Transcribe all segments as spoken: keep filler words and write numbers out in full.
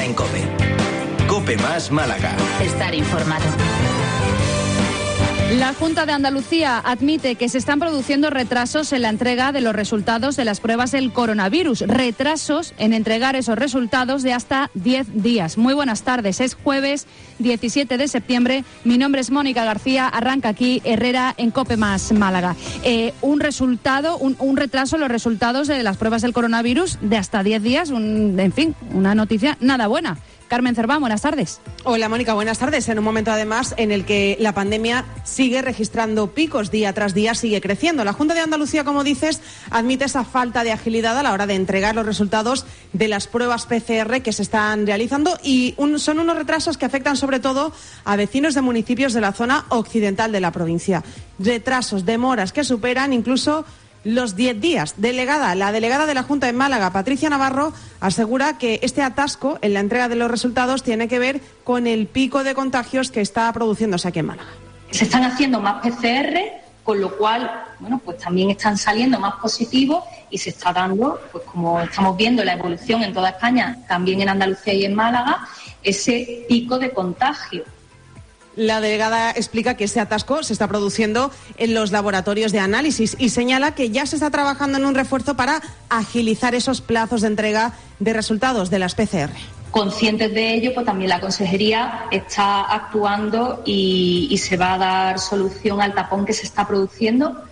mañana en COPE. COPE más Málaga. Estar informado. La Junta de Andalucía admite que se están produciendo retrasos en la entrega de los resultados de las pruebas del coronavirus. Retrasos en entregar esos resultados de hasta diez días. Muy buenas tardes. Es jueves diecisiete de septiembre. Mi nombre es Mónica García. Arranca aquí Herrera en COPE más Málaga. Eh, un resultado, un, un retraso en los resultados de las pruebas del coronavirus de hasta diez días. Un, en fin, una noticia nada buena. Carmen Cerván, buenas tardes. Hola, Mónica, buenas tardes. En un momento, además, en el que la pandemia sigue registrando picos día tras día, sigue creciendo. La Junta de Andalucía, como dices, admite esa falta de agilidad a la hora de entregar los resultados de las pruebas P C R que se están realizando y un, son unos retrasos que afectan sobre todo a vecinos de municipios de la zona occidental de la provincia. Retrasos, demoras que superan incluso los diez días. Delegada, la delegada de la Junta en Málaga, Patricia Navarro, asegura que este atasco en la entrega de los resultados tiene que ver con el pico de contagios que está produciéndose aquí en Málaga. Se están haciendo más P C R, con lo cual, bueno, pues también están saliendo más positivos y se está dando, pues como estamos viendo la evolución en toda España, también en Andalucía y en Málaga, ese pico de contagio. La delegada explica que ese atasco se está produciendo en los laboratorios de análisis y señala que ya se está trabajando en un refuerzo para agilizar esos plazos de entrega de resultados de las P C R. Conscientes de ello, pues también la Consejería está actuando y, y se va a dar solución al tapón que se está produciendo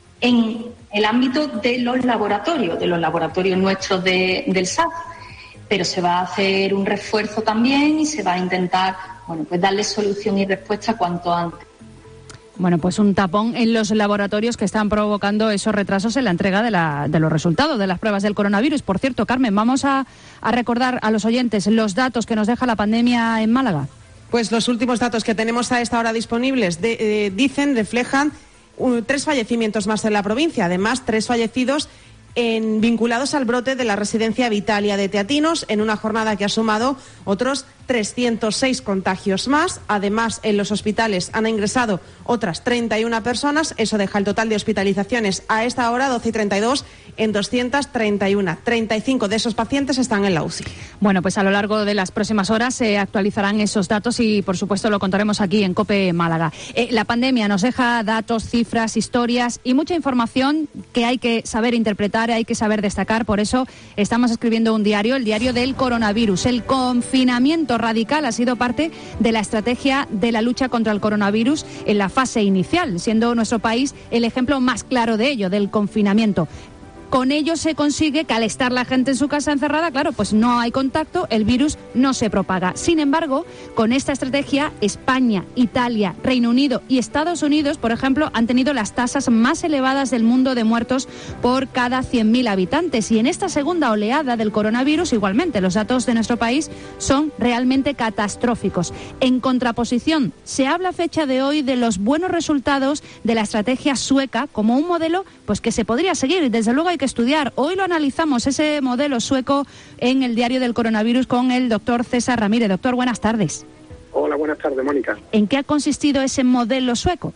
en el ámbito de los laboratorios, de los laboratorios nuestros de, del S A F. Pero se va a hacer un refuerzo también y se va a intentar, bueno, pues darle solución y respuesta cuanto antes. Bueno, pues un tapón en los laboratorios que están provocando esos retrasos en la entrega de, la, de los resultados de las pruebas del coronavirus. Por cierto, Carmen, vamos a, a recordar a los oyentes los datos que nos deja la pandemia en Málaga. Pues los últimos datos que tenemos a esta hora disponibles de, eh, dicen, reflejan uh, tres fallecimientos más en la provincia. Además, tres fallecidos En, vinculados al brote de la residencia Vitalia de Teatinos, en una jornada que ha sumado otros trescientos seis contagios más. Además, en los hospitales han ingresado otras treinta y una personas. Eso deja el total de hospitalizaciones a esta hora, doce y treinta y dos, en doscientos treinta y uno. treinta y cinco de esos pacientes están en la U C I. Bueno, pues a lo largo de las próximas horas se actualizarán esos datos y, por supuesto, lo contaremos aquí en COPE Málaga. Eh, la pandemia nos deja datos, cifras, historias y mucha información que hay que saber interpretar, hay que saber destacar. Por eso estamos escribiendo un diario, el diario del coronavirus. El confinamiento radical ha sido parte de la estrategia de la lucha contra el coronavirus en la fase inicial, siendo nuestro país el ejemplo más claro de ello, del confinamiento. Con ello se consigue que al estar la gente en su casa encerrada, claro, pues no hay contacto, el virus no se propaga. Sin embargo, con esta estrategia, España, Italia, Reino Unido y Estados Unidos, por ejemplo, han tenido las tasas más elevadas del mundo de muertos por cada cien mil habitantes. Y en esta segunda oleada del coronavirus, igualmente, los datos de nuestro país son realmente catastróficos. En contraposición, se habla a fecha de hoy de los buenos resultados de la estrategia sueca como un modelo pues que se podría seguir. Desde luego hay que estudiar. Hoy lo analizamos, ese modelo sueco, en el diario del coronavirus con el doctor César Ramírez. Doctor, buenas tardes. Hola, buenas tardes, Mónica. ¿En qué ha consistido ese modelo sueco?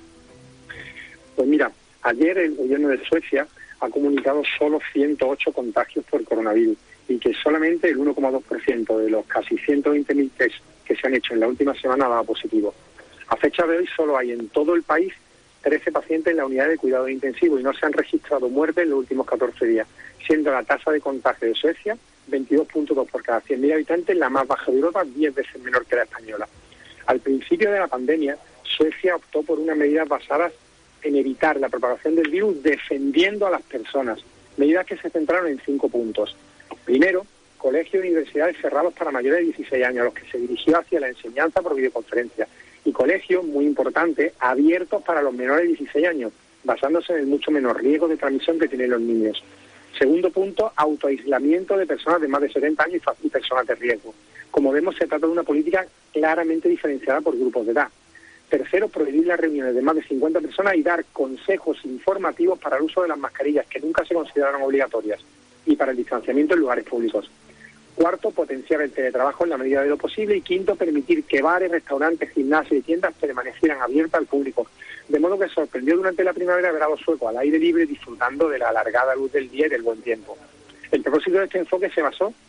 Pues mira, ayer el gobierno de Suecia ha comunicado solo ciento ocho contagios por coronavirus y que solamente el uno coma dos por ciento de los casi ciento veinte mil test que se han hecho en la última semana ha dado positivo. A fecha de hoy solo hay en todo el país trece pacientes en la unidad de cuidado intensivo y no se han registrado muertes en los últimos catorce días, siendo la tasa de contagio de Suecia veintidós punto dos por cada cien mil habitantes, la más baja de Europa, diez veces menor que la española. Al principio de la pandemia, Suecia optó por unas medidas basadas en evitar la propagación del virus defendiendo a las personas, medidas que se centraron en cinco puntos. Primero, colegios y universidades cerrados para mayores de dieciséis años, a los que se dirigió hacia la enseñanza por videoconferencia, y colegios, muy importantes, abiertos para los menores de dieciséis años, basándose en el mucho menor riesgo de transmisión que tienen los niños. Segundo punto, autoaislamiento de personas de más de setenta años y personas de riesgo. Como vemos, se trata de una política claramente diferenciada por grupos de edad. Tercero, prohibir las reuniones de más de cincuenta personas y dar consejos informativos para el uso de las mascarillas, que nunca se consideraron obligatorias, y para el distanciamiento en lugares públicos. Cuarto, potenciar el teletrabajo en la medida de lo posible. Y quinto, permitir que bares, restaurantes, gimnasios y tiendas permanecieran abiertas al público. De modo que sorprendió durante la primavera ver a los suecos al aire libre disfrutando de la alargada luz del día y del buen tiempo. El propósito de este enfoque se basó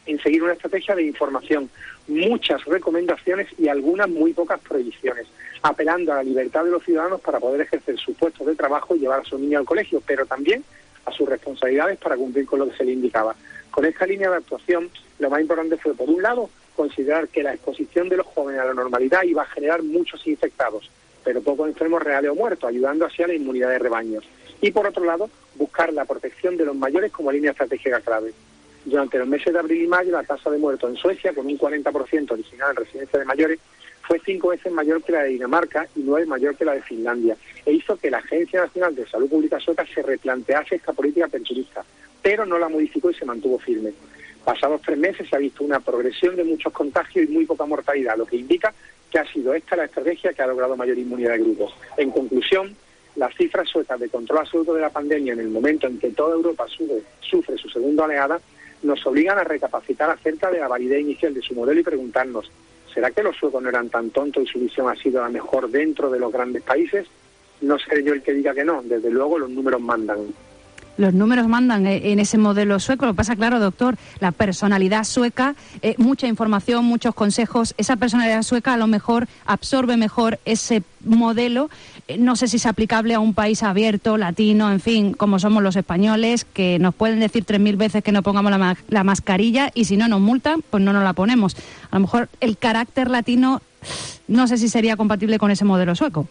en seguir una estrategia de información, muchas recomendaciones y algunas muy pocas prohibiciones, apelando a la libertad de los ciudadanos para poder ejercer sus puestos de trabajo y llevar a sus niños al colegio, pero también a sus responsabilidades para cumplir con lo que se le indicaba. Con esta línea de actuación, lo más importante fue, por un lado, considerar que la exposición de los jóvenes a la normalidad iba a generar muchos infectados, pero pocos enfermos reales o muertos, ayudando así a la inmunidad de rebaños. Y por otro lado, buscar la protección de los mayores como línea estratégica clave. Durante los meses de abril y mayo, la tasa de muertos en Suecia, con un cuarenta por ciento original en residencias de mayores, fue cinco veces mayor que la de Dinamarca y nueve mayor que la de Finlandia, e hizo que la Agencia Nacional de Salud Pública sueca se replantease esta política aperturista, pero no la modificó y se mantuvo firme. Pasados tres meses se ha visto una progresión de muchos contagios y muy poca mortalidad, lo que indica que ha sido esta la estrategia que ha logrado mayor inmunidad de grupos. En conclusión, las cifras suecas de control absoluto de la pandemia en el momento en que toda Europa sufre, sufre su segunda oleada nos obligan a recapacitar acerca de la validez inicial de su modelo y preguntarnos, ¿será que los suecos no eran tan tontos y su visión ha sido la mejor dentro de los grandes países? No seré yo el que diga que no, desde luego los números mandan. Los números mandan en ese modelo sueco. Lo que pasa, claro, doctor, la personalidad sueca, eh, mucha información, muchos consejos. Esa personalidad sueca a lo mejor absorbe mejor ese modelo. Eh, no sé si es aplicable a un país abierto, latino, en fin, como somos los españoles, que nos pueden decir tres mil veces que no pongamos la, ma- la mascarilla y si no nos multan, pues no nos la ponemos. A lo mejor el carácter latino no sé si sería compatible con ese modelo sueco.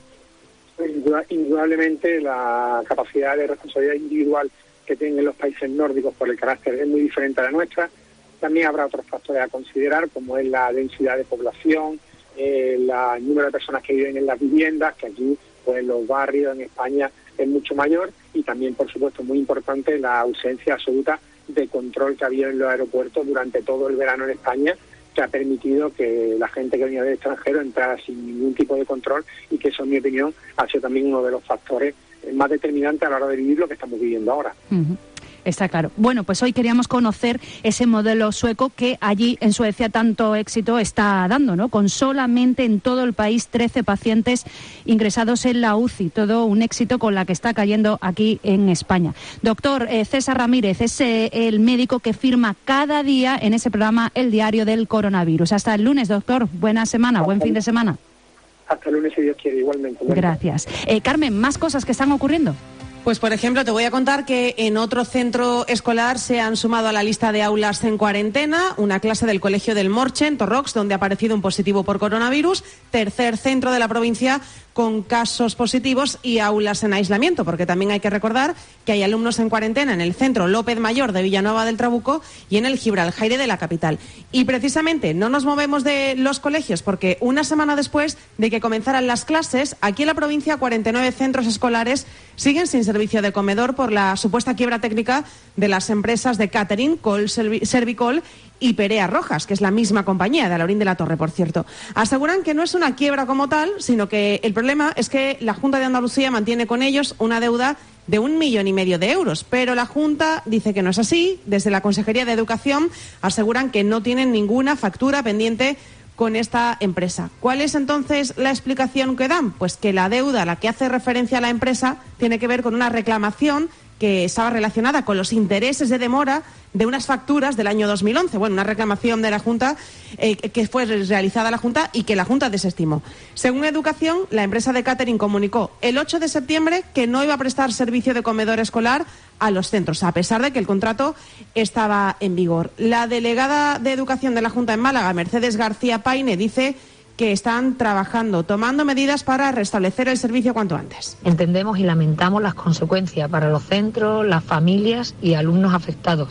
Indudablemente la capacidad de responsabilidad individual que tienen los países nórdicos por el carácter es muy diferente a la nuestra. También habrá otros factores a considerar, como es la densidad de población, eh, la, el número de personas que viven en las viviendas, que aquí pues en los barrios en España es mucho mayor, y también, por supuesto, muy importante la ausencia absoluta de control que había en los aeropuertos durante todo el verano en España, que ha permitido que la gente que venía del extranjero entrara sin ningún tipo de control, y que eso, en mi opinión, ha sido también uno de los factores más determinantes a la hora de vivir lo que estamos viviendo ahora. Uh-huh. Está claro. Bueno, pues hoy queríamos conocer ese modelo sueco que allí en Suecia tanto éxito está dando, ¿no? Con solamente en todo el país trece pacientes ingresados en la U C I. Todo un éxito con la que está cayendo aquí en España. Doctor eh, César Ramírez es eh, el médico que firma cada día en ese programa El Diario del Coronavirus. Hasta el lunes, doctor. Buena semana, buen fin de semana. Hasta el lunes, si Dios quiere, igualmente. Gracias. Eh, Carmen, ¿más cosas que están ocurriendo? Pues, por ejemplo, te voy a contar que en otro centro escolar se han sumado a la lista de aulas en cuarentena una clase del Colegio del Morche, en Torrox, donde ha aparecido un positivo por coronavirus. Tercer centro de la provincia con casos positivos y aulas en aislamiento, porque también hay que recordar que hay alumnos en cuarentena en el centro López Mayor de Villanueva del Trabuco y en el Gibraljaire de la capital. Y precisamente no nos movemos de los colegios porque una semana después de que comenzaran las clases, aquí en la provincia cuarenta y nueve centros escolares siguen sin servicio de comedor por la supuesta quiebra técnica de las empresas de catering, Col Servicol y Perea Rojas, que es la misma compañía de Alaurín de la Torre, por cierto. Aseguran que no es una quiebra como tal, sino que el problema es que la Junta de Andalucía mantiene con ellos una deuda de un millón y medio de euros, pero la Junta dice que no es así. Desde la Consejería de Educación aseguran que no tienen ninguna factura pendiente con esta empresa. ¿Cuál es entonces la explicación que dan? Pues que la deuda a la que hace referencia la empresa tiene que ver con una reclamación que estaba relacionada con los intereses de demora de unas facturas del año dos mil once. Bueno, una reclamación de la Junta eh, que fue realizada a la Junta y que la Junta desestimó. Según Educación, la empresa de catering comunicó el ocho de septiembre que no iba a prestar servicio de comedor escolar a los centros, a pesar de que el contrato estaba en vigor. La delegada de Educación de la Junta en Málaga, Mercedes García Paine, dice que están trabajando, tomando medidas para restablecer el servicio cuanto antes. Entendemos y lamentamos las consecuencias para los centros, las familias y alumnos afectados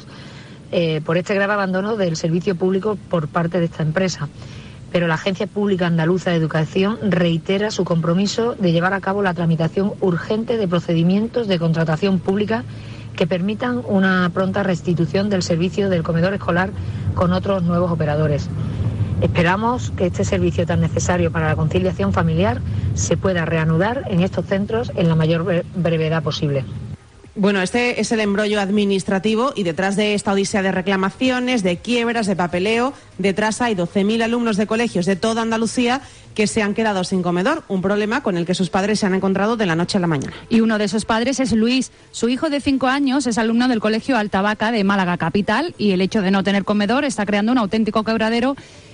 eh, por este grave abandono del servicio público por parte de esta empresa. Pero la Agencia Pública Andaluza de Educación reitera su compromiso de llevar a cabo la tramitación urgente de procedimientos de contratación pública que permitan una pronta restitución del servicio del comedor escolar con otros nuevos operadores. Esperamos que este servicio tan necesario para la conciliación familiar se pueda reanudar en estos centros en la mayor brevedad posible. Bueno, este es el embrollo administrativo y detrás de esta odisea de reclamaciones, de quiebras, de papeleo, detrás hay doce mil alumnos de colegios de toda Andalucía que se han quedado sin comedor, un problema con el que sus padres se han encontrado de la noche a la mañana. Y uno de esos padres es Luis. Su hijo de cinco años es alumno del Colegio Altavaca de Málaga capital y el hecho de no tener comedor está creando un auténtico quebradero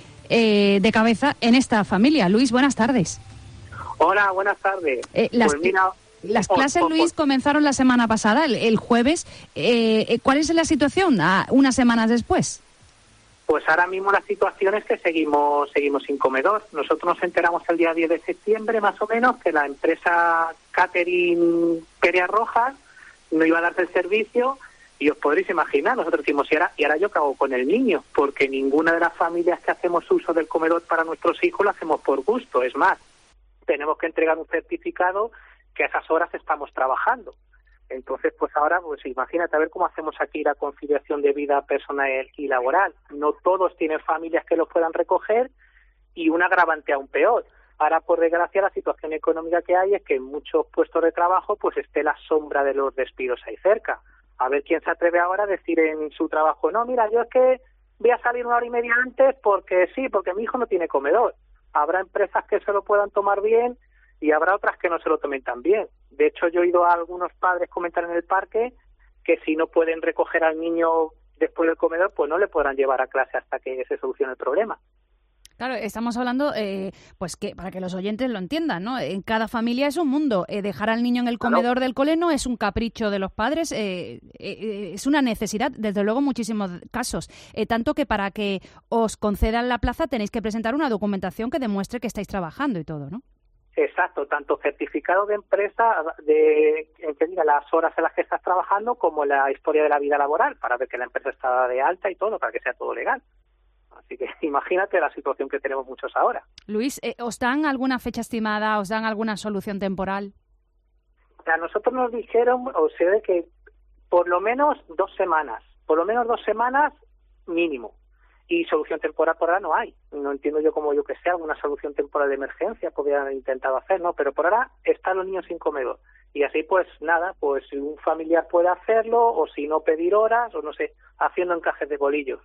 eh, de cabeza en esta familia. Luis, buenas tardes. Hola, buenas tardes. Eh, las, pues mira, las clases, oh, oh, Luis, comenzaron la semana pasada, el, el jueves. Eh, ¿Cuál es la situación a unas semanas después? Pues ahora mismo la situación es que seguimos seguimos sin comedor. Nosotros nos enteramos el día diez de septiembre, más o menos, que la empresa Catering Pérez Rojas no iba a darse el servicio y os podréis imaginar, nosotros decimos, ¿y ahora, ¿y ahora yo qué hago con el niño? Porque ninguna de las familias que hacemos uso del comedor para nuestros hijos lo hacemos por gusto. Es más, tenemos que entregar un certificado que a esas horas estamos trabajando. Entonces, pues ahora, pues imagínate a ver cómo hacemos aquí la conciliación de vida personal y laboral. No todos tienen familias que los puedan recoger y un agravante aún peor. Ahora, por desgracia, la situación económica que hay es que en muchos puestos de trabajo pues esté la sombra de los despidos ahí cerca. A ver quién se atreve ahora a decir en su trabajo, no, mira, yo es que voy a salir una hora y media antes porque sí, porque mi hijo no tiene comedor. Habrá empresas que se lo puedan tomar bien y habrá otras que no se lo tomen tan bien. De hecho, yo he oído a algunos padres comentar en el parque que si no pueden recoger al niño después del comedor, pues no le podrán llevar a clase hasta que se solucione el problema. Claro, estamos hablando, eh, pues que para que los oyentes lo entiendan, ¿no? En cada familia es un mundo. Eh, dejar al niño en el comedor claro. del cole no es un capricho de los padres, eh, eh, es una necesidad, desde luego, en muchísimos casos. Eh, tanto que para que os concedan la plaza tenéis que presentar una documentación que demuestre que estáis trabajando y todo, ¿no? Exacto, tanto certificado de empresa, de que diga las horas en las que estás trabajando, como la historia de la vida laboral, para ver que la empresa está de alta y todo, para que sea todo legal. Así que imagínate la situación que tenemos muchos ahora. Luis, eh, ¿os dan alguna fecha estimada, os dan alguna solución temporal? A nosotros nos dijeron, o sea, que por lo menos dos semanas, por lo menos dos semanas mínimo. Y solución temporal por ahora no hay. No entiendo yo cómo, yo que sé, alguna solución temporal de emergencia podrían haber intentado hacer, ¿no? Pero por ahora están los niños sin comedor. Y así, pues nada, pues si un familiar puede hacerlo, o si no pedir horas, o no sé, haciendo encajes de bolillos.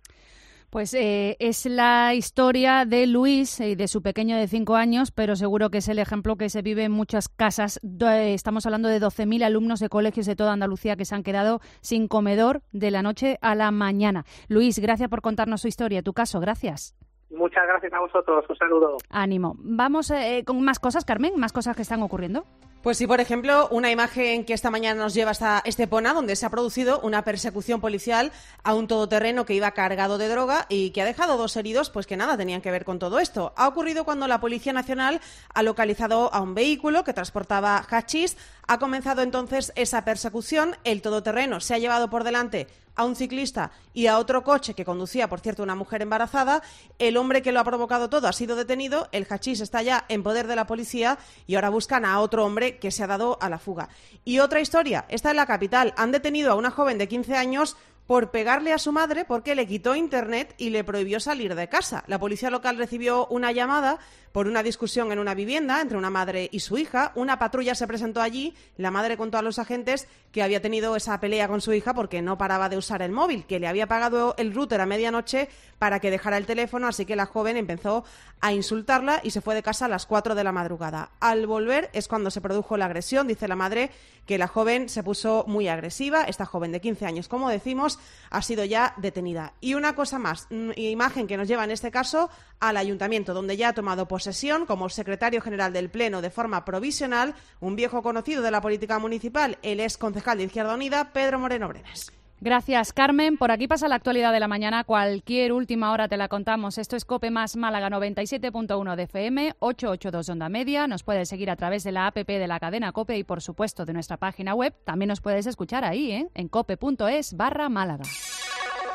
Pues eh, es la historia de Luis y de su pequeño de cinco años, pero seguro que es el ejemplo que se vive en muchas casas. Estamos hablando de doce mil alumnos de colegios de toda Andalucía que se han quedado sin comedor de la noche a la mañana. Luis, gracias por contarnos su historia, tu caso, gracias. Muchas gracias a vosotros, un saludo. Ánimo. Vamos eh, con más cosas, Carmen, más cosas que están ocurriendo. Pues sí, por ejemplo, una imagen que esta mañana nos lleva hasta Estepona, donde se ha producido una persecución policial a un todoterreno que iba cargado de droga y que ha dejado dos heridos, pues que nada tenían que ver con todo esto. Ha ocurrido cuando la Policía Nacional ha localizado a un vehículo que transportaba hachís. Ha comenzado entonces esa persecución. El todoterreno se ha llevado por delante a un ciclista y a otro coche que conducía, por cierto, una mujer embarazada. El hombre que lo ha provocado todo ha sido detenido, el hachís está ya en poder de la policía y ahora buscan a otro hombre que se ha dado a la fuga. Y otra historia, esta en la capital, han detenido a una joven de quince años por pegarle a su madre porque le quitó internet y le prohibió salir de casa. La policía local recibió una llamada por una discusión en una vivienda entre una madre y su hija. Una patrulla se presentó allí. La madre contó a los agentes que había tenido esa pelea con su hija porque no paraba de usar el móvil, que le había pagado el router a medianoche para que dejara el teléfono, así que la joven empezó a insultarla y se fue de casa a las cuatro de la madrugada. Al volver es cuando se produjo la agresión. Dice la madre que la joven se puso muy agresiva. Esta joven de quince años, como decimos, ha sido ya detenida. Y una cosa más, imagen que nos lleva en este caso al ayuntamiento, donde ya ha tomado posesión como secretario general del Pleno de forma provisional un viejo conocido de la política municipal, el ex concejal de Izquierda Unida, Pedro Moreno Brenes. Gracias, Carmen. Por aquí pasa la actualidad de la mañana. Cualquier última hora te la contamos. Esto es COPE más Málaga noventa y siete punto uno de F M, ochocientos ochenta y dos Onda Media. Nos puedes seguir a través de la app de la cadena COPE y, por supuesto, de nuestra página web. También nos puedes escuchar ahí, ¿eh? en cope punto es barra Málaga.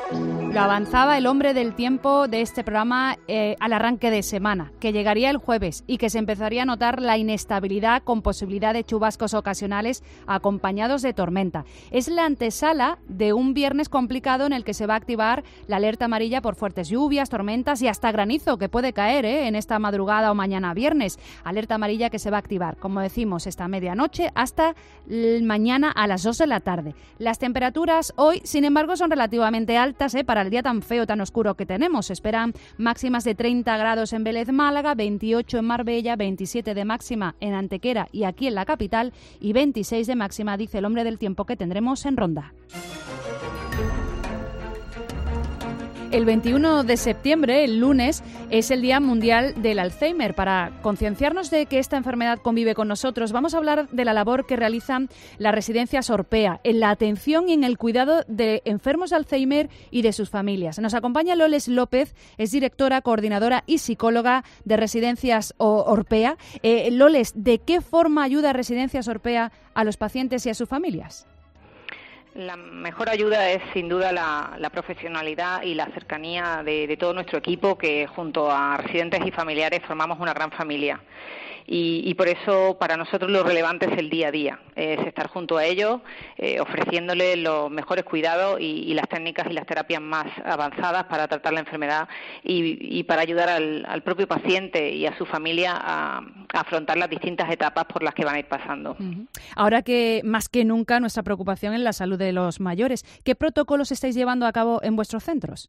Lo avanzaba el hombre del tiempo de este programa eh, al arranque de semana, que llegaría el jueves y que se empezaría a notar la inestabilidad con posibilidad de chubascos ocasionales acompañados de tormenta. Es la antesala de un viernes complicado en el que se va a activar la alerta amarilla por fuertes lluvias, tormentas y hasta granizo que puede caer ¿eh? en esta madrugada o mañana viernes. Alerta amarilla que se va a activar, como decimos, esta medianoche hasta mañana a las dos de la tarde. Las temperaturas hoy, sin embargo, son relativamente altas ¿eh? para el día tan feo, tan oscuro que tenemos. Se esperan máximas de treinta grados en Vélez, Málaga, veintiocho en Marbella, veintisiete de máxima en Antequera y aquí en la capital y veintiséis de máxima, dice el hombre del tiempo, que tendremos en Ronda. El veintiuno de septiembre, el lunes, es el Día Mundial del Alzheimer. Para concienciarnos de que esta enfermedad convive con nosotros, vamos a hablar de la labor que realizan las residencias Orpea en la atención y en el cuidado de enfermos de Alzheimer y de sus familias. Nos acompaña Loles López, es directora, coordinadora y psicóloga de Residencias Orpea. Eh, Loles, ¿de qué forma ayuda Residencias Orpea a los pacientes y a sus familias? La mejor ayuda es sin duda la, la profesionalidad y la cercanía de, de todo nuestro equipo, que junto a residentes y familiares formamos una gran familia. Y, y por eso para nosotros lo relevante es el día a día, es estar junto a ellos, eh, ofreciéndoles los mejores cuidados y, y las técnicas y las terapias más avanzadas para tratar la enfermedad y, y para ayudar al, al propio paciente y a su familia a, a afrontar las distintas etapas por las que van a ir pasando. Uh-huh. Ahora que más que nunca nuestra preocupación es la salud de los mayores, ¿qué protocolos estáis llevando a cabo en vuestros centros?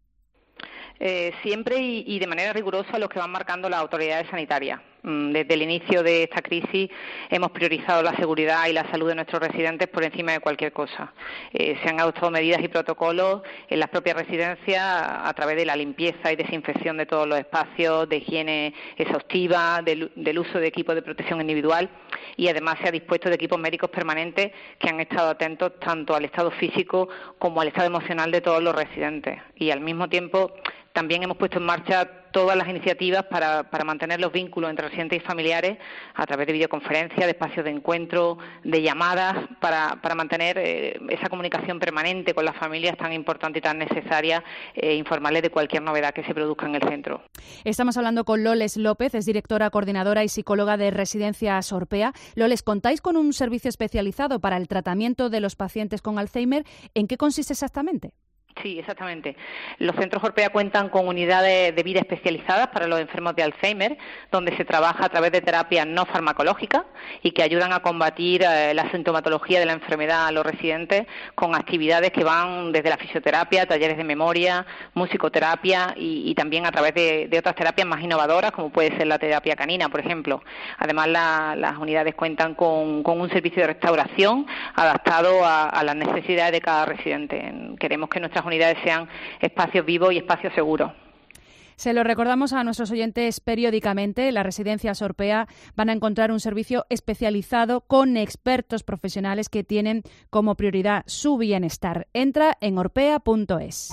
Eh, siempre y, y de manera rigurosa los que van marcando las autoridades sanitarias. Desde el inicio de esta crisis hemos priorizado la seguridad y la salud de nuestros residentes por encima de cualquier cosa. Eh, se han adoptado medidas y protocolos en las propias residencias a través de la limpieza y desinfección de todos los espacios, de higiene exhaustiva, del, del uso de equipos de protección individual, y además se ha dispuesto de equipos médicos permanentes que han estado atentos tanto al estado físico como al estado emocional de todos los residentes. Y al mismo tiempo también hemos puesto en marcha todas las iniciativas para, para mantener los vínculos entre residentes y familiares a través de videoconferencias, de espacios de encuentro, de llamadas, para, para mantener eh, esa comunicación permanente con las familias tan importante y tan necesaria, e informarles de cualquier novedad que se produzca en el centro. Estamos hablando con Loles López, es directora, coordinadora y psicóloga de Residencias Orpea. Loles, ¿contáis con un servicio especializado para el tratamiento de los pacientes con Alzheimer? ¿En qué consiste exactamente? Sí, exactamente. Los centros Orpea cuentan con unidades de vida especializadas para los enfermos de Alzheimer, donde se trabaja a través de terapias no farmacológicas y que ayudan a combatir eh, la sintomatología de la enfermedad a los residentes con actividades que van desde la fisioterapia, talleres de memoria, musicoterapia y, y también a través de, de otras terapias más innovadoras, como puede ser la terapia canina, por ejemplo. Además, la, las unidades cuentan con, con un servicio de restauración adaptado a, a las necesidades de cada residente. Queremos que nuestras unidades sean espacios vivos y espacios seguros. Se lo recordamos a nuestros oyentes periódicamente. Las Residencias Orpea van a encontrar un servicio especializado con expertos profesionales que tienen como prioridad su bienestar. Entra en orpea punto es.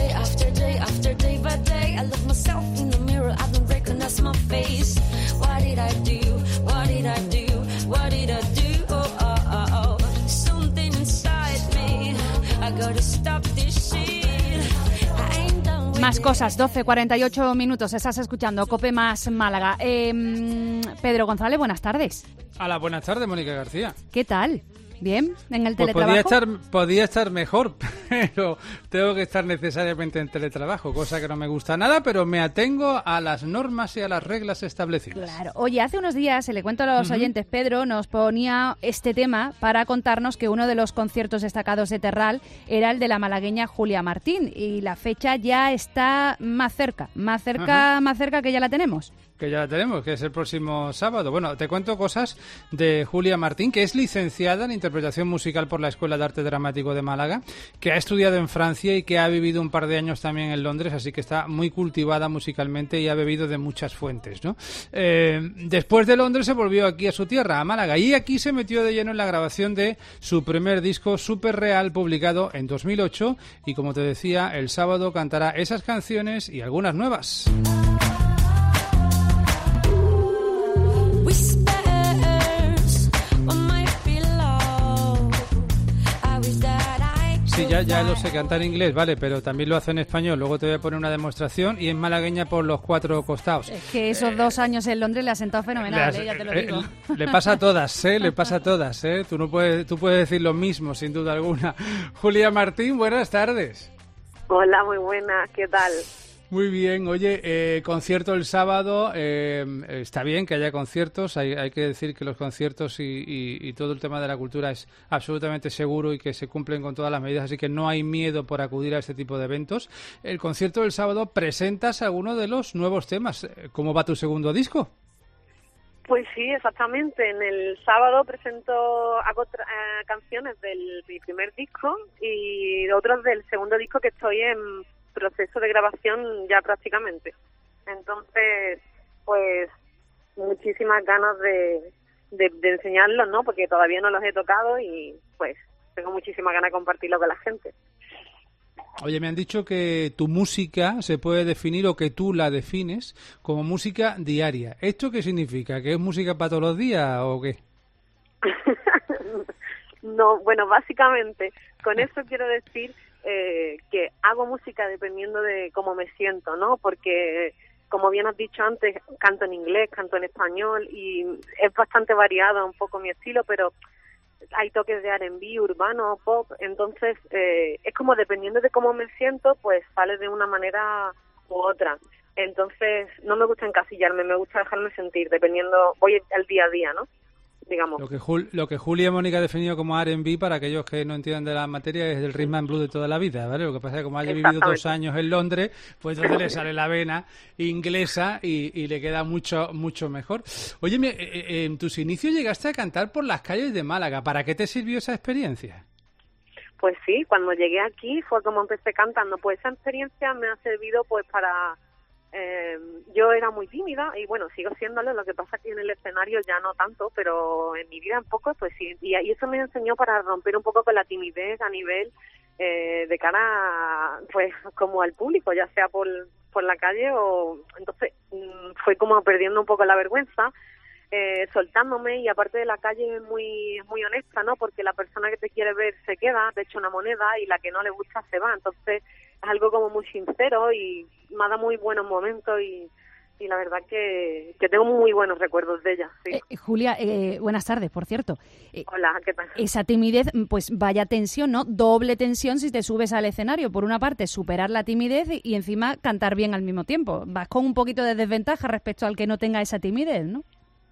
Más cosas, doce cuarenta y ocho minutos, estás escuchando COPE más Málaga. Eh, Pedro González, buenas tardes. Hola, buenas tardes, Mónica García. ¿Qué tal? ¿Bien? ¿En el pues teletrabajo? Podía estar, podía estar mejor, pero tengo que estar necesariamente en teletrabajo, cosa que no me gusta nada, pero me atengo a las normas y a las reglas establecidas. Claro. Oye, hace unos días, se le cuento a los uh-huh. oyentes, Pedro nos ponía este tema para contarnos que uno de los conciertos destacados de Terral era el de la malagueña Julia Martín, y la fecha ya está más cerca, más cerca, uh-huh. más cerca que ya la tenemos. Que ya la tenemos, que es el próximo sábado. Bueno, te cuento cosas de Julia Martín, que es licenciada en interpretación musical por la Escuela de Arte Dramático de Málaga, que ha estudiado en Francia y que ha vivido un par de años también en Londres, así que está muy cultivada musicalmente y ha bebido de muchas fuentes, ¿no? Eh, después de Londres se volvió aquí a su tierra, a Málaga, y aquí se metió de lleno en la grabación de su primer disco, Super Real, publicado en dos mil ocho, y como te decía, el sábado cantará esas canciones y algunas nuevas. Sí, ya ya, ya lo sé, canta en inglés, vale, pero también lo hace en español. Luego te voy a poner una demostración y en malagueña por los cuatro costados. Es que esos eh, dos años en Londres le ha sentado fenomenal, has, eh, ya te lo digo. Eh, le pasa a todas, ¿eh? Le pasa a todas, ¿eh? Tú, no puedes, tú puedes decir lo mismo, sin duda alguna. Julia Martín, buenas tardes. Hola, muy buena, ¿qué tal? Muy bien, oye, eh, concierto el sábado, eh, está bien que haya conciertos, hay, hay que decir que los conciertos y, y, y todo el tema de la cultura es absolutamente seguro y que se cumplen con todas las medidas, así que no hay miedo por acudir a este tipo de eventos. El concierto del sábado presentas alguno de los nuevos temas. ¿Cómo va tu segundo disco? Pues sí, exactamente. En el sábado presento hago tra- eh, canciones del mi primer disco y otros del segundo disco que estoy en proceso de grabación ya prácticamente. Entonces, pues muchísimas ganas de, de, de enseñarlos, ¿no? Porque todavía no los he tocado y pues tengo muchísimas ganas de compartirlo con la gente. Oye, me han dicho que tu música se puede definir o que tú la defines como música diaria. ¿Esto qué significa? ¿Que es música para todos los días o qué? No, bueno, básicamente con eso quiero decir eh, que hago música dependiendo de cómo me siento, ¿no? Porque, como bien has dicho antes, canto en inglés, canto en español y es bastante variado un poco mi estilo, pero hay toques de R and B, urbano, pop, entonces eh, es como dependiendo de cómo me siento, pues sale de una manera u otra. Entonces no me gusta encasillarme, me gusta dejarme sentir, dependiendo, voy al día a día, ¿no? Digamos. Lo que, Jul, lo que Julia Mónica ha definido como R and B, para aquellos que no entiendan de la materia, es el rhythm and blues de toda la vida, ¿vale? Lo que pasa es que como haya vivido dos años en Londres, pues entonces le sale la vena inglesa y, y le queda mucho mucho mejor. Oye, en tus inicios llegaste a cantar por las calles de Málaga. ¿Para qué te sirvió esa experiencia? Pues sí, cuando llegué aquí fue como empecé cantando. Pues esa experiencia me ha servido pues para... Eh, yo era muy tímida y bueno, sigo siéndolo, lo que pasa que en el escenario ya no tanto, pero en mi vida un poco, pues sí, y, y eso me enseñó para romper un poco con la timidez a nivel eh, de cara, pues como al público, ya sea por, por la calle o... Entonces fue como perdiendo un poco la vergüenza, eh, soltándome, y aparte de la calle es muy, muy honesta, ¿no? Porque la persona que te quiere ver se queda, te echa una moneda, y la que no le gusta se va, entonces es algo como muy sincero y me ha dado muy buenos momentos y, y la verdad que, que tengo muy buenos recuerdos de ella. Sí. Eh, Julia, eh, buenas tardes, por cierto. Eh, Hola, ¿qué tal? Esa timidez, pues vaya tensión, ¿no? Doble tensión si te subes al escenario. Por una parte, superar la timidez y, y encima cantar bien al mismo tiempo. Vas con un poquito de desventaja respecto al que no tenga esa timidez, ¿no?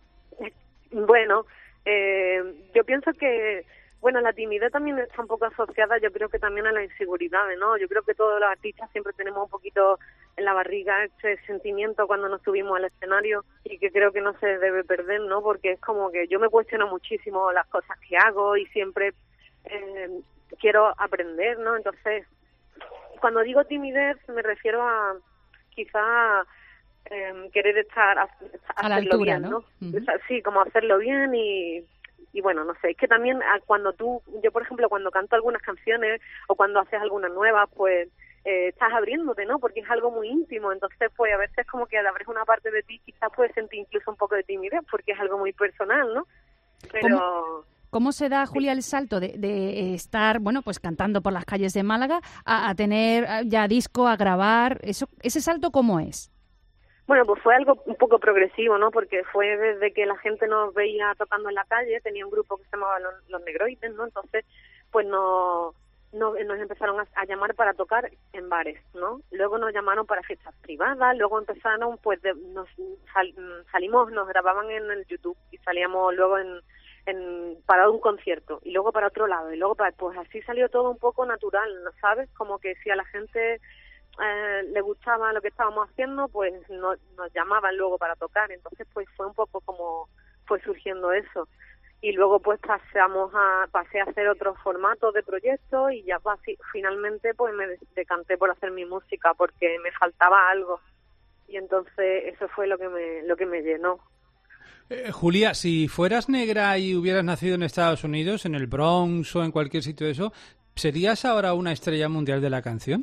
Bueno, eh, yo pienso que... Bueno, la timidez también está un poco asociada, yo creo que también a la inseguridad, ¿no? Yo creo que todos los artistas siempre tenemos un poquito en la barriga ese sentimiento cuando nos subimos al escenario y que creo que no se debe perder, ¿no? Porque es como que yo me cuestiono muchísimo las cosas que hago y siempre eh, quiero aprender, ¿no? Entonces, cuando digo timidez me refiero a quizá eh, querer estar, a, a a la hacerlo altura, bien, ¿no? ¿no? Uh-huh. O sea, sí, como hacerlo bien y... Y bueno, no sé, es que también cuando tú, yo por ejemplo, cuando canto algunas canciones o cuando haces algunas nuevas, pues eh, estás abriéndote, ¿no? Porque es algo muy íntimo, entonces pues a veces como que al abrir una parte de ti quizás puedes sentir incluso un poco de timidez porque es algo muy personal, ¿no? Pero... ¿Cómo, cómo se da, Julia, el salto de, de estar, bueno, pues cantando por las calles de Málaga a, a tener ya disco, a grabar? Eso, ¿ese salto cómo es? Bueno, pues fue algo un poco progresivo, ¿no? Porque fue desde que la gente nos veía tocando en la calle, tenía un grupo que se llamaba Los, los Negroides, ¿no? Entonces, pues no, no, nos empezaron a, a llamar para tocar en bares, ¿no? Luego nos llamaron para fiestas privadas, luego empezaron, pues, de, nos sal, salimos, nos grababan en el YouTube y salíamos luego en, en para un concierto y luego para otro lado y luego para, pues así salió todo un poco natural, ¿sabes? Como que si a la gente... Eh, le gustaba lo que estábamos haciendo, pues no, nos llamaban luego para tocar, entonces pues fue un poco como fue surgiendo eso, y luego pues pasamos a pasé a hacer otros formatos de proyectos y ya pues, finalmente pues me decanté por hacer mi música porque me faltaba algo y entonces eso fue lo que me lo que me llenó. Eh, Julia, si fueras negra y hubieras nacido en Estados Unidos, en el Bronx o en cualquier sitio de eso, ¿serías ahora una estrella mundial de la canción?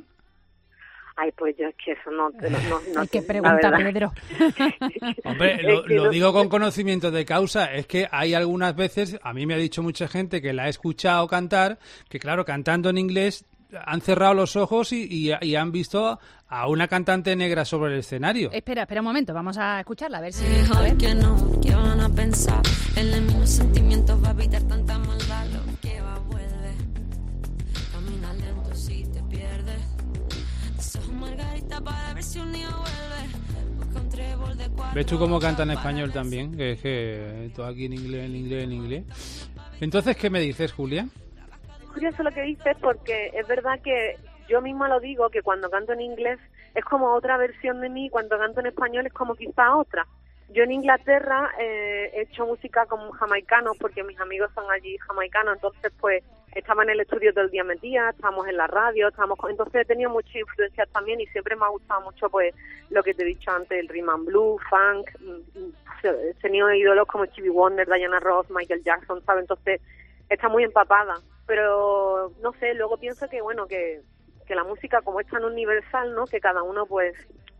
Ay, pues yo es que eso no... no, no, no Hay que preguntar, Pedro. Hombre, lo, lo digo con conocimiento de causa. Es que hay algunas veces, a mí me ha dicho mucha gente que la ha escuchado cantar, que claro, cantando en inglés han cerrado los ojos y, y, y han visto a una cantante negra sobre el escenario. Espera, espera un momento, vamos a escucharla, a ver si... A ver. Que no, que van a pensar en los mismos sentimientos, va a evitar tanta maldad, lo que va, vuelve. Camina lento si te pierdes. Sos margarita para ver si un día vuelve. Busca un trébol de cuatro. ¿Ves tú cómo canta en español también? Que es que todo aquí en inglés, en inglés, en inglés. Entonces, ¿qué me dices, Julia? Curioso lo que dices, porque es verdad que yo misma lo digo, que cuando canto en inglés es como otra versión de mí, cuando canto en español es como quizá otra. Yo en Inglaterra eh, he hecho música con jamaicanos, porque mis amigos son allí jamaicanos, entonces pues estaba en el estudio todo el día metida, estábamos en la radio, estábamos con... entonces he tenido muchas influencias también y siempre me ha gustado mucho pues lo que te he dicho antes, el rhythm and blues, funk, he tenido ídolos como Stevie Wonder, Diana Ross, Michael Jackson, ¿sabes? Entonces está muy empapada, pero no sé, luego pienso que bueno, que, que la música como es tan universal, ¿no? Que cada uno pues,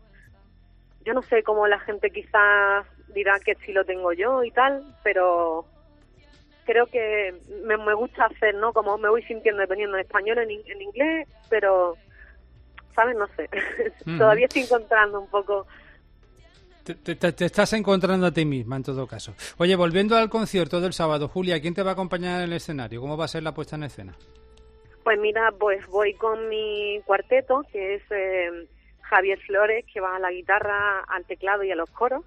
yo no sé cómo la gente quizás dirá qué estilo tengo yo y tal, pero creo que me, me gusta hacer, ¿no? Como me voy sintiendo dependiendo en español, en, en inglés, pero, ¿sabes? No sé, mm. Todavía estoy encontrando un poco... Te, te, te estás encontrando a ti misma, en todo caso. Oye, volviendo al concierto del sábado, Julia, ¿quién te va a acompañar en el escenario? ¿Cómo va a ser la puesta en escena? Pues mira, pues voy con mi cuarteto, que es eh, Javier Flores, que va a la guitarra, al teclado y a los coros,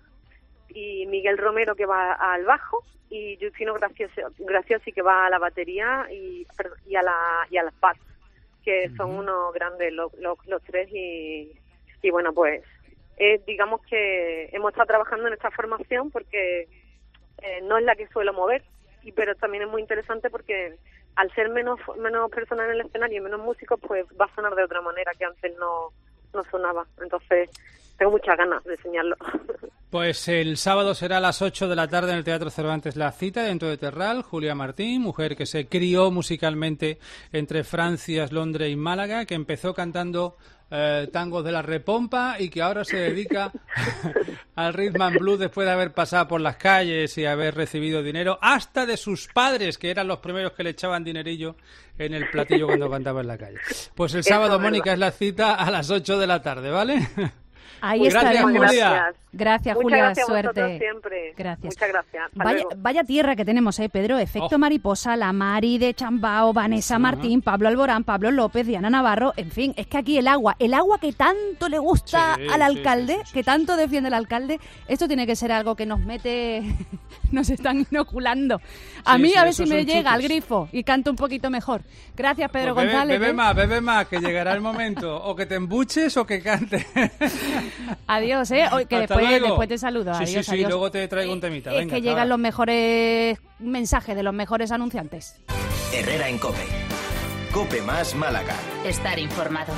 y Miguel Romero, que va al bajo, y Justino Graciosi, Graciosi que va a la batería y, y a la y a las parts, que uh-huh. son unos grandes los, los, los tres, y, y bueno, pues... Eh, digamos que hemos estado trabajando en esta formación porque eh, no es la que suelo mover, y pero también es muy interesante porque al ser menos menos personas en el escenario y menos músicos, pues va a sonar de otra manera que antes no, no sonaba. Entonces tengo muchas ganas de enseñarlo. Pues el sábado será a las ocho de la tarde en el Teatro Cervantes La Cita, dentro de Terral. Julia Martín, mujer que se crió musicalmente entre Francia, Londres y Málaga, que empezó cantando eh, tangos de la repompa y que ahora se dedica al rhythm and blues después de haber pasado por las calles y haber recibido dinero hasta de sus padres, que eran los primeros que le echaban dinerillo en el platillo cuando cantaba en la calle. Pues el sábado, Eso, Mónica, es la cita a las ocho de la tarde, ¿vale? Ahí pues estaremos. Gracias, Julia. Gracias, Muchas Julia. Gracias Suerte. A siempre. Gracias. Muchas gracias. Hasta vaya, luego. vaya tierra que tenemos, ¿eh, Pedro? Efecto oh. Mariposa, la Mari de Chambao, Vanessa sí, Martín, Pablo Alborán, Pablo López, Diana Navarro. En fin, es que aquí el agua, el agua que tanto le gusta sí, al alcalde, sí, sí, sí. que tanto defiende el alcalde, esto tiene que ser algo que nos mete, nos están inoculando. A sí, mí sí, a ver si me chutes. llega al grifo y canto un poquito mejor. Gracias, Pedro pues bebe, González. Bebe ¿eh? más, bebe más, que llegará el momento. O que te embuches o que cante. Adiós, ¿eh? Que después, después te saludo. Sí, adiós, sí, sí, adiós. luego te traigo un temita. Es Venga, que llegan los mejores mensajes de los mejores anunciantes. Herrera en COPE. COPE más Málaga. Estar informado.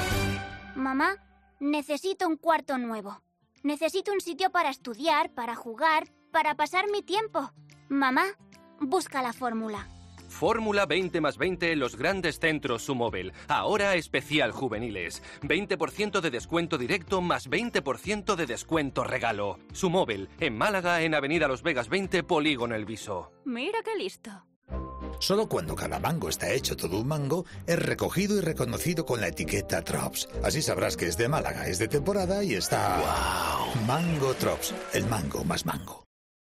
Mamá, necesito un cuarto nuevo. Necesito un sitio para estudiar, para jugar, para pasar mi tiempo. Mamá, busca la fórmula. Fórmula veinte más veinte en los grandes centros Sumóvel. Ahora especial juveniles. veinte por ciento de descuento directo más veinte por ciento de descuento regalo. Sumóvel, en Málaga, en Avenida Los Vegas veinte, Polígono El Viso. Mira qué listo. Solo cuando cada mango está hecho todo un mango, es recogido y reconocido con la etiqueta Trops. Así sabrás que es de Málaga, es de temporada y está... ¡Wow! Mango Trops, el mango más mango.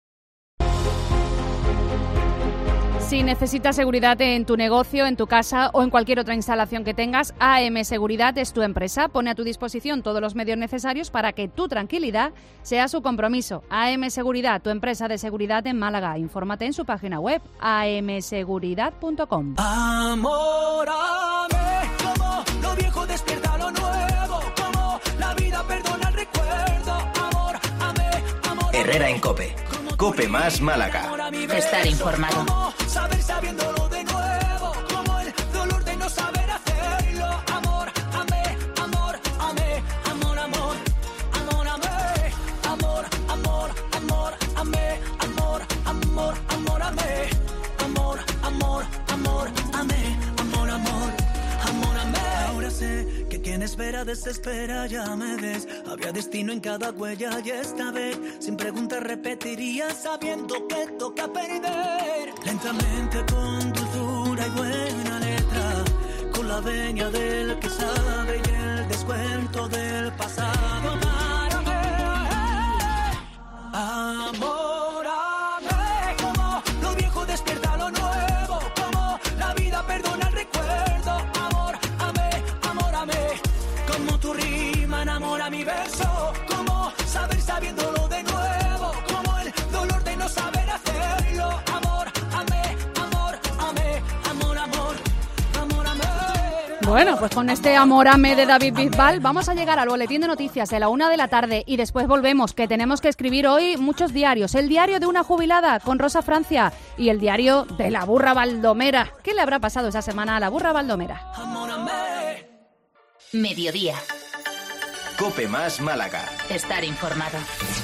Si necesitas seguridad en tu negocio, en tu casa o en cualquier otra instalación que tengas, A M Seguridad es tu empresa. Pone a tu disposición todos los medios necesarios para que tu tranquilidad sea su compromiso. A M Seguridad, tu empresa de seguridad en Málaga. Infórmate en su página web, a m seguridad punto com. Amórame, como lo viejo despierta lo nuevo, como la vida perdona el recuerdo. Amor, amé, amor. Herrera en COPE. COPE más Málaga. Estar informado. Saber sabiéndolo de nuevo, como el dolor de no saber hacerlo. Amor, amé, amor, amé, amor, amor, amor, amé, amor, amor, amor, amé, amor, amor, amor, amé, amor, amor, amor, amé, amor, amor, amor, amé. Ahora sé que quien espera desespera, ya me ves. Había destino en cada huella y esta vez sin preguntas repetiría sabiendo que toca perder. Lentamente con dulzura y buena letra, con la la veña del que sabe y el descuento del pasado. Amárame, amórame, como lo viejo despierta lo nuevo, como la vida perdona el recuerdo. Amor, amé, amórame, como tu rima enamora mi verso, como saber sabiéndolo de nuevo, como el dolor de no saber hacerlo. Amor, amé, amor, amé, amor, amor, amor, amé. Bueno, pues con este Amórame de David Bisbal vamos a llegar al boletín de noticias de la una de la tarde y después volvemos, que tenemos que escribir hoy muchos diarios. El diario de una jubilada con Rosa Francia y el diario de la burra Baldomera. ¿Qué le habrá pasado esa semana a la burra Baldomera? Mediodía. COPE más Málaga. Estar informado.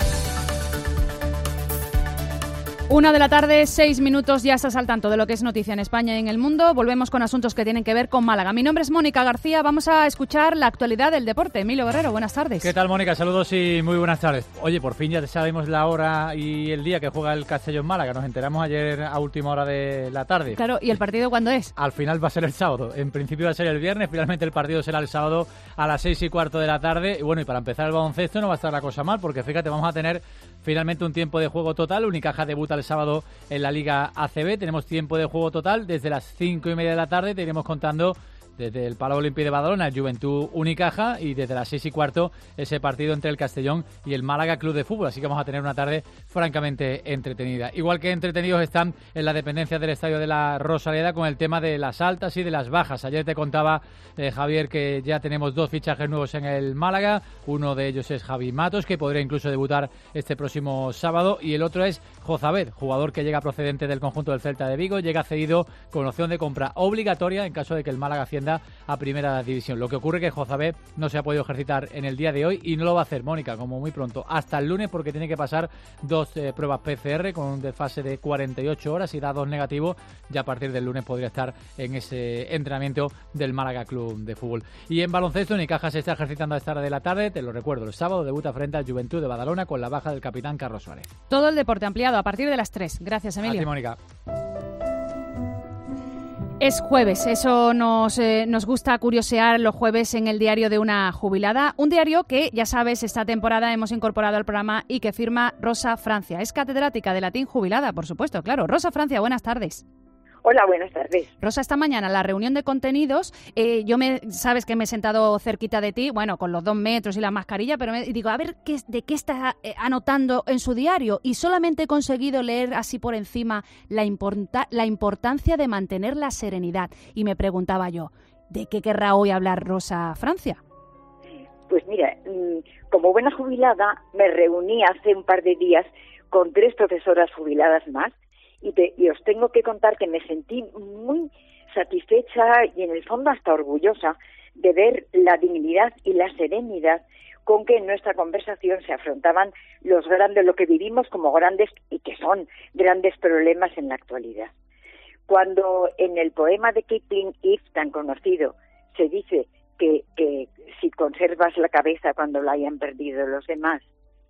Una de la tarde, seis minutos, ya estás al tanto de lo que es noticia en España y en el mundo. Volvemos con asuntos que tienen que ver con Málaga. Mi nombre es Mónica García, vamos a escuchar la actualidad del deporte. Emilio Guerrero, buenas tardes. ¿Qué tal, Mónica? Saludos y muy buenas tardes. Oye, por fin ya sabemos la hora y el día que juega el Castellón Málaga. Nos enteramos ayer a última hora de la tarde. Claro, ¿y el partido cuándo es? Al final va a ser el sábado. En principio va a ser el viernes, finalmente el partido será el sábado a las seis y cuarto de la tarde. Y bueno, y para empezar el baloncesto no va a estar la cosa mal, porque fíjate, vamos a tener finalmente un tiempo de juego total. Unicaja debuta el sábado en la Liga A C B. Tenemos tiempo de juego total desde las cinco y media de la tarde. Te iremos contando desde el Palau Olímpic de Badalona, el Juventud Unicaja, y desde las seis y cuarto ese partido entre el Castellón y el Málaga Club de Fútbol. Así que vamos a tener una tarde francamente entretenida. Igual que entretenidos están en las dependencias del Estadio de la Rosaleda con el tema de las altas y de las bajas. Ayer te contaba, eh, Javier, que ya tenemos dos fichajes nuevos en el Málaga. Uno de ellos es Javi Matos, que podría incluso debutar este próximo sábado, y el otro es Jozabed, jugador que llega procedente del conjunto del Celta de Vigo, llega cedido con opción de compra obligatoria en caso de que el Málaga ascienda a primera división. Lo que ocurre es que Jozabed no se ha podido ejercitar en el día de hoy y no lo va a hacer, Mónica, como muy pronto, hasta el lunes, porque tiene que pasar dos eh, pruebas P C R con un desfase de cuarenta y ocho horas, y da dos negativos, ya a partir del lunes podría estar en ese entrenamiento del Málaga Club de Fútbol. Y en baloncesto, Unicaja se está ejercitando a esta hora de la tarde, te lo recuerdo, el sábado debuta frente al Juventud de Badalona con la baja del capitán Carlos Suárez. Todo el deporte ampliado a partir de las tres. Gracias, Emilio. A ti, Mónica. Es jueves, eso nos, eh, nos gusta curiosear los jueves en el diario de una jubilada. Un diario que, ya sabes, esta temporada hemos incorporado al programa y que firma Rosa Francia. Es catedrática de latín jubilada, por supuesto, claro. Rosa Francia, buenas tardes. Hola, buenas tardes. Rosa, esta mañana en la reunión de contenidos, eh, yo me sabes que me he sentado cerquita de ti, bueno, con los dos metros y la mascarilla, pero me digo, a ver qué, de qué está eh, anotando en su diario, y solamente he conseguido leer así por encima la, importa, la importancia de mantener la serenidad. Y me preguntaba yo, ¿de qué querrá hoy hablar Rosa Francia? Pues mira, como buena jubilada, me reuní hace un par de días con tres profesoras jubiladas más, Y, te, y os tengo que contar que me sentí muy satisfecha y en el fondo hasta orgullosa de ver la dignidad y la serenidad con que en nuestra conversación se afrontaban los grandes, lo que vivimos como grandes y que son grandes problemas en la actualidad. Cuando en el poema de Kipling, If, tan conocido, se dice que, que si conservas la cabeza cuando la hayan perdido los demás,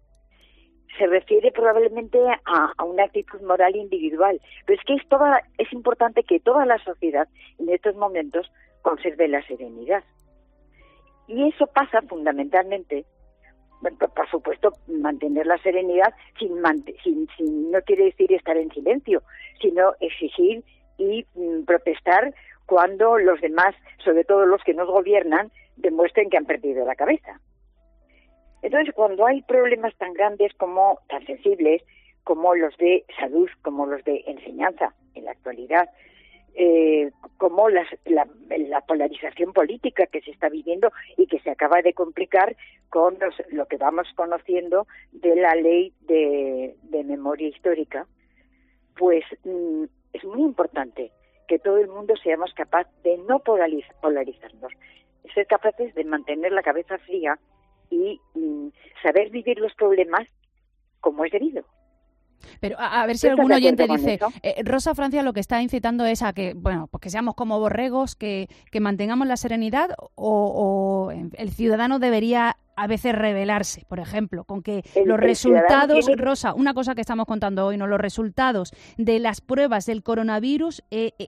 se refiere probablemente a, a una actitud moral individual, pero es que es, toda, es importante que toda la sociedad en estos momentos conserve la serenidad. Y eso pasa fundamentalmente, por supuesto, mantener la serenidad sin, sin, sin no quiere decir estar en silencio, sino exigir y mm, protestar cuando los demás, sobre todo los que nos gobiernan, demuestren que han perdido la cabeza. Entonces, cuando hay problemas tan grandes como, tan sensibles, como los de salud, como los de enseñanza en la actualidad, eh, como las, la, la polarización política que se está viviendo y que se acaba de complicar con los, lo que vamos conociendo de la ley de, de memoria histórica, pues mm, es muy importante que todo el mundo seamos capaces de no polariz, polarizarnos, ser capaces de mantener la cabeza fría y mm, saber vivir los problemas como es debido. Pero a, a ver si algún oyente dice, eh, Rosa Francia lo que está incitando es a que, bueno, pues que seamos como borregos, que, que mantengamos la serenidad, o, o el ciudadano debería a veces rebelarse, por ejemplo, con que el, los el resultados, tiene... Rosa, una cosa que estamos contando hoy, ¿no? Los resultados de las pruebas del coronavirus eh, es,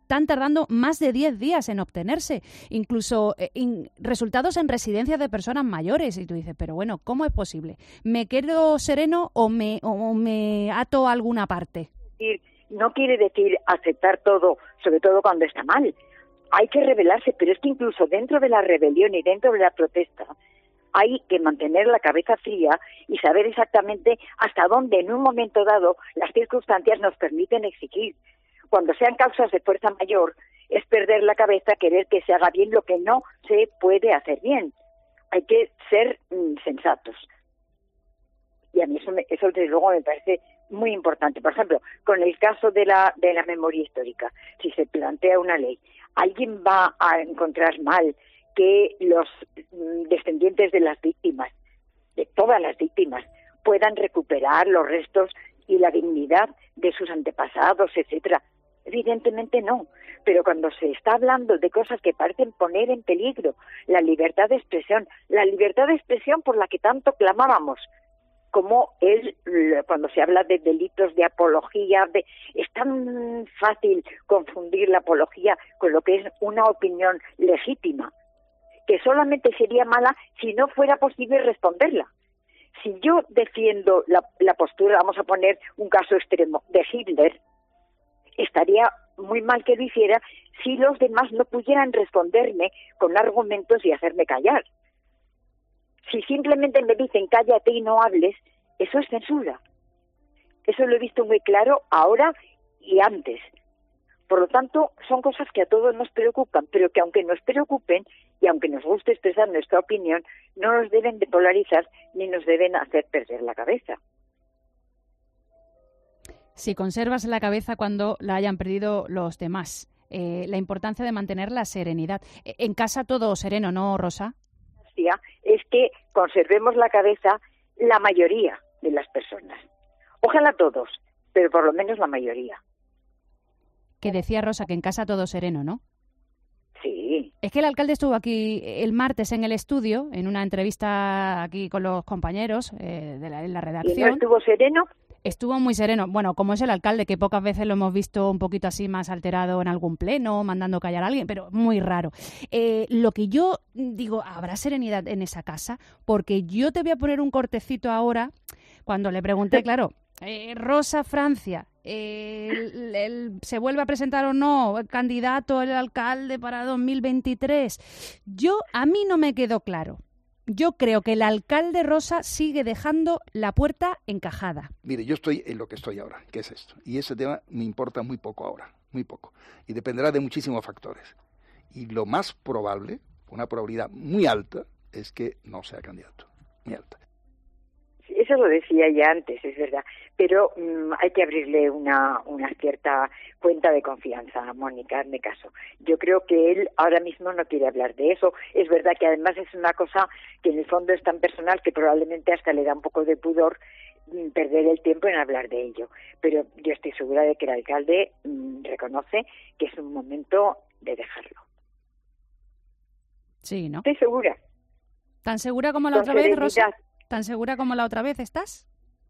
están tardando más de diez días en obtenerse, incluso eh, in, resultados en residencias de personas mayores. Y tú dices, pero bueno, ¿cómo es posible? ¿Me quedo sereno o me, o me ato a alguna parte? No quiere decir aceptar todo, sobre todo cuando está mal. Hay que rebelarse, pero es que incluso dentro de la rebelión y dentro de la protesta hay que mantener la cabeza fría y saber exactamente hasta dónde en un momento dado las circunstancias nos permiten exigir. Cuando sean causas de fuerza mayor, es perder la cabeza, querer que se haga bien lo que no se puede hacer bien. Hay que ser mm, sensatos. Y a mí eso, me, eso desde luego me parece muy importante. Por ejemplo, con el caso de la, de la memoria histórica, si se plantea una ley, ¿alguien va a encontrar mal que los descendientes de las víctimas, de todas las víctimas, puedan recuperar los restos y la dignidad de sus antepasados, etcétera? Evidentemente no, pero cuando se está hablando de cosas que parecen poner en peligro la libertad de expresión, la libertad de expresión por la que tanto clamábamos, como es cuando se habla de delitos de apología, de, es tan fácil confundir la apología con lo que es una opinión legítima, que solamente sería mala si no fuera posible responderla. Si yo defiendo la, la postura, vamos a poner un caso extremo, de Hitler, estaría muy mal que lo hiciera si los demás no pudieran responderme con argumentos y hacerme callar. Si simplemente me dicen cállate y no hables, eso es censura. Eso lo he visto muy claro ahora y antes. Por lo tanto, son cosas que a todos nos preocupan, pero que aunque nos preocupen y aunque nos guste expresar nuestra opinión, no nos deben de polarizar ni nos deben hacer perder la cabeza. Si conservas la cabeza cuando la hayan perdido los demás, eh, la importancia de mantener la serenidad. En casa todo sereno, ¿no, Rosa? Es que conservemos la cabeza la mayoría de las personas. Ojalá todos, pero por lo menos la mayoría. Que decía Rosa que en casa todo sereno, ¿no? Sí. Es que el alcalde estuvo aquí el martes en el estudio, en una entrevista aquí con los compañeros eh, de la, en la redacción. ¿Y no estuvo sereno? Estuvo muy sereno. Bueno, como es el alcalde, que pocas veces lo hemos visto un poquito así más alterado en algún pleno, mandando callar a alguien, pero muy raro. Eh, lo que yo digo, ¿habrá serenidad en esa casa? Porque yo te voy a poner un cortecito ahora, cuando le pregunté, claro, eh, Rosa Francia, eh, el, el, ¿se vuelve a presentar o no el candidato, el alcalde para dos mil veintitrés? Yo, a mí no me quedó claro. Yo creo que el alcalde Rosa sigue dejando la puerta encajada. Mire, yo estoy en lo que estoy ahora, que es esto. Y ese tema me importa muy poco ahora, muy poco. Y dependerá de muchísimos factores. Y lo más probable, una probabilidad muy alta, es que no sea candidato. Muy alta. Eso lo decía ya antes, es verdad, pero um, hay que abrirle una, una cierta cuenta de confianza a Mónica, hazme caso. Yo creo que él ahora mismo no quiere hablar de eso. Es verdad que además es una cosa que en el fondo es tan personal que probablemente hasta le da un poco de pudor um, perder el tiempo en hablar de ello. Pero yo estoy segura de que el alcalde um, reconoce que es un momento de dejarlo. Sí, ¿no? Estoy segura. ¿Tan segura como la Con otra vez, serenidad. Rosa? ¿Tan segura como la otra vez estás?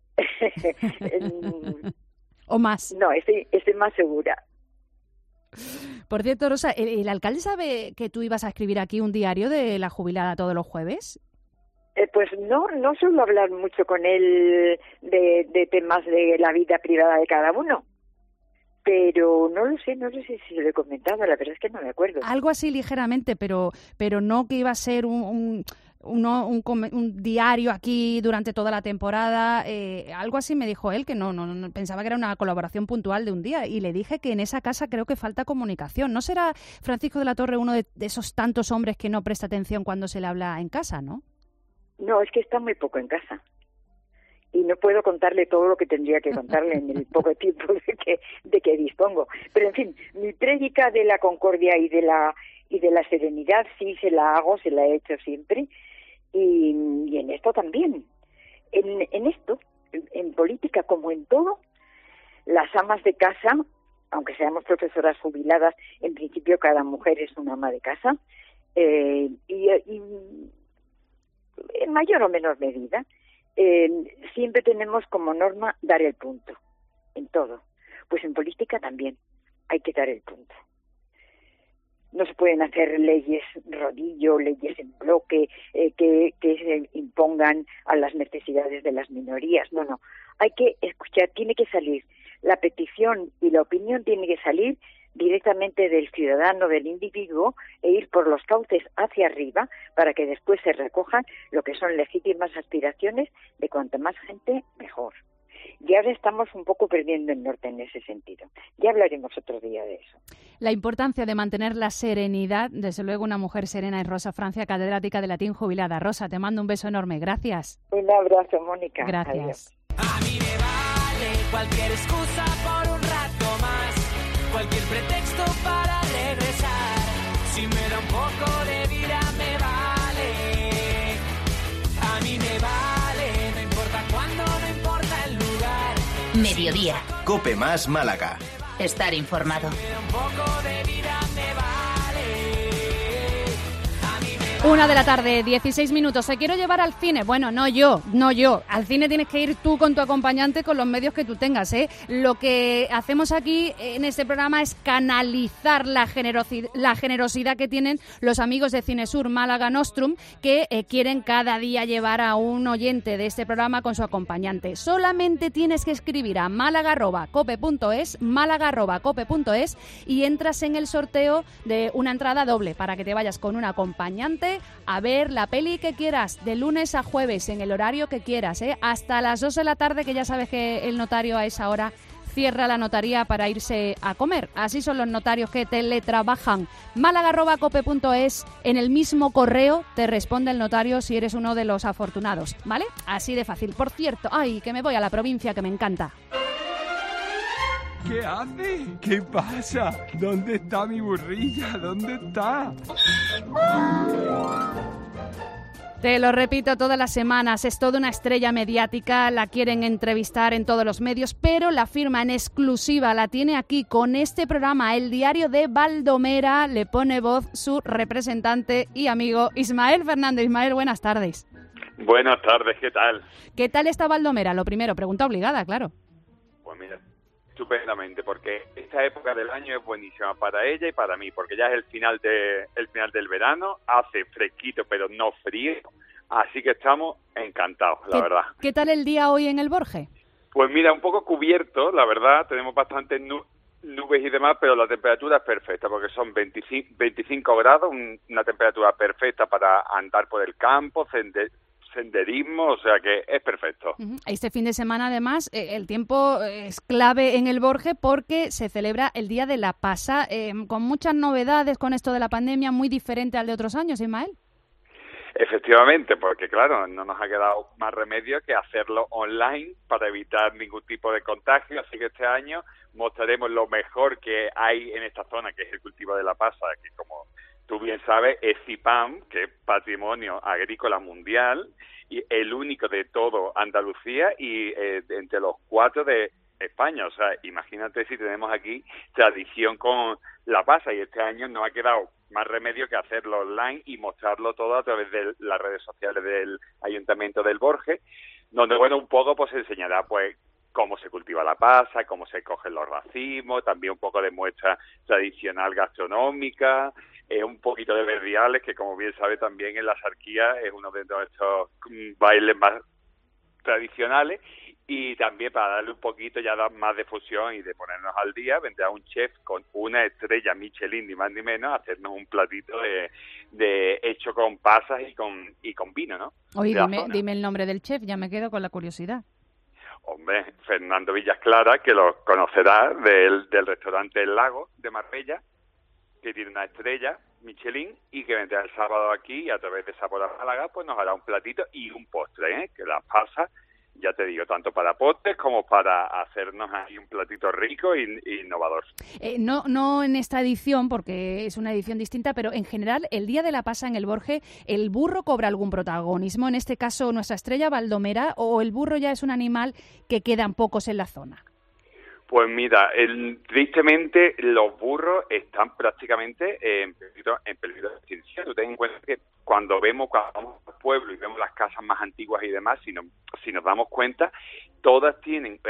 ¿O más? No, estoy, estoy más segura. Por cierto, Rosa, ¿el, ¿el alcalde sabe que tú ibas a escribir aquí un diario de la jubilada todos los jueves? Eh, pues no, no suelo hablar mucho con él de, de temas de la vida privada de cada uno. Pero no lo sé, no sé si, si lo he comentado, la verdad es que no me acuerdo. Algo así ligeramente, pero pero no que iba a ser un... un... Uno, un, un diario aquí durante toda la temporada, eh, algo así me dijo él, que no, no, no pensaba que era una colaboración puntual de un día, y le dije que en esa casa creo que falta comunicación. ¿No será Francisco de la Torre uno de, de esos tantos hombres que no presta atención cuando se le habla en casa, no? No, es que está muy poco en casa. Y no puedo contarle todo lo que tendría que contarle en el poco tiempo de que, de que dispongo. Pero, en fin, mi prédica de la concordia y de la y de la serenidad sí se la hago, se la he hecho siempre. Y, y en esto también. En, en esto, en, en política como en todo, las amas de casa, aunque seamos profesoras jubiladas, en principio cada mujer es una ama de casa, eh, y, y en mayor o menor medida, eh, siempre tenemos como norma dar el punto, en todo. Pues en política también hay que dar el punto. no se pueden hacer leyes rodillo, leyes en bloque, eh, que, que se impongan a las necesidades de las minorías. No, no. Hay que escuchar, tiene que salir. La petición y la opinión tiene que salir directamente del ciudadano, del individuo, e ir por los cauces hacia arriba para que después se recojan lo que son legítimas aspiraciones de cuanta más gente, mejor. Y ahora estamos un poco perdiendo el norte en ese sentido. Ya hablaremos otro día de eso. La importancia de mantener la serenidad, desde luego una mujer serena es Rosa Francia, catedrática de latín jubilada. Rosa, te mando un beso enorme. Gracias. Un abrazo, Mónica. Gracias. Adiós. A mí me vale cualquier excusa por un rato más, cualquier pretexto para regresar. Si me da un poco de vida me vale. A mí me vale, no importa cuándo, no importa el lugar. Mediodía. Cope más Málaga. Estar informado. Si me da un poco de vida me vale. Una de la tarde, dieciséis minutos. Se quiero llevar al cine. Bueno, no yo, no yo. Al cine tienes que ir tú con tu acompañante, con los medios que tú tengas, ¿eh? Lo que hacemos aquí en este programa es canalizar la generosidad, la generosidad que tienen los amigos de Cinesur Málaga Nostrum, que eh, quieren cada día llevar a un oyente de este programa con su acompañante. Solamente tienes que escribir a málaga arroba cope punto es, málaga arroba cope punto es, y entras en el sorteo de una entrada doble para que te vayas con un acompañante a ver la peli que quieras, de lunes a jueves, en el horario que quieras, ¿eh? Hasta las dos de la tarde, que ya sabes que el notario a esa hora cierra la notaría para irse a comer. Así son los notarios que teletrabajan. málaga arroba cope punto es, en el mismo correo te responde el notario si eres uno de los afortunados, ¿vale? Así de fácil. Por cierto, ay, que me voy a la provincia, que me encanta. ¿Qué hace? ¿Qué pasa? ¿Dónde está mi burrilla? ¿Dónde está? Te lo repito todas las semanas, es toda una estrella mediática, la quieren entrevistar en todos los medios, pero la firma en exclusiva la tiene aquí con este programa, el Diario de Baldomera. Le pone voz su representante y amigo Ismael Fernández. Ismael, buenas tardes. Buenas tardes, ¿qué tal? ¿Qué tal está Baldomera? Lo primero, pregunta obligada, claro. Pues mira, estupendamente, porque esta época del año es buenísima para ella y para mí, porque ya es el final de el final del verano, hace fresquito pero no frío, así que estamos encantados, la verdad. ¿Qué tal el día hoy en el Borge? Pues mira, un poco cubierto, la verdad, tenemos bastantes nu- nubes y demás, pero la temperatura es perfecta, porque son veinticinco, veinticinco grados, un, una temperatura perfecta para andar por el campo, sende- senderismo, o sea que es perfecto. Este fin de semana, además, eh, el tiempo es clave en el Borge porque se celebra el Día de la Pasa, eh, con muchas novedades con esto de la pandemia, muy diferente al de otros años, Ismael. Efectivamente, porque claro, no nos ha quedado más remedio que hacerlo online para evitar ningún tipo de contagio, así que este año mostraremos lo mejor que hay en esta zona, que es el cultivo de la pasa, que como tú bien sabes, es CIPAM, que es Patrimonio Agrícola Mundial, y el único de todo Andalucía y eh, entre los cuatro de España. O sea, imagínate si tenemos aquí tradición con la pasa, y este año no ha quedado más remedio que hacerlo online y mostrarlo todo a través de las redes sociales del Ayuntamiento del Borge, donde, bueno, un poco pues se enseñará pues cómo se cultiva la pasa, cómo se cogen los racimos, también un poco de muestra tradicional gastronómica, eh, un poquito de verdiales, que como bien sabe también en la Sarquía es uno de nuestros bailes más tradicionales, y también para darle un poquito ya más de fusión y de ponernos al día, vendrá un chef con una estrella Michelin, ni más ni menos, a hacernos un platito de, de hecho con pasas y con y con vino, ¿no? Oye, dime, dime el nombre del chef, ya me quedo con la curiosidad. Hombre, Fernando Villasclara, que lo conocerá del, del restaurante El Lago de Marbella, que tiene una estrella Michelin y que vendrá el sábado aquí, y a través de Sabor a Málaga pues nos hará un platito y un postre, ¿eh? Que las pasas, ya te digo, tanto para postres como para hacernos ahí un platito rico e innovador. Eh, no, no en esta edición, porque es una edición distinta, pero en general, el Día de la Pasa en el Borge, ¿el burro cobra algún protagonismo? En este caso, nuestra estrella Baldomera, ¿o el burro ya es un animal que quedan pocos en la zona? Pues mira, el, tristemente los burros están prácticamente en peligro, en peligro de extinción. Tú ten en cuenta que cuando vemos, cuando vamos al pueblo y vemos las casas más antiguas y demás, si, no, si nos damos cuenta, todas tienen eh,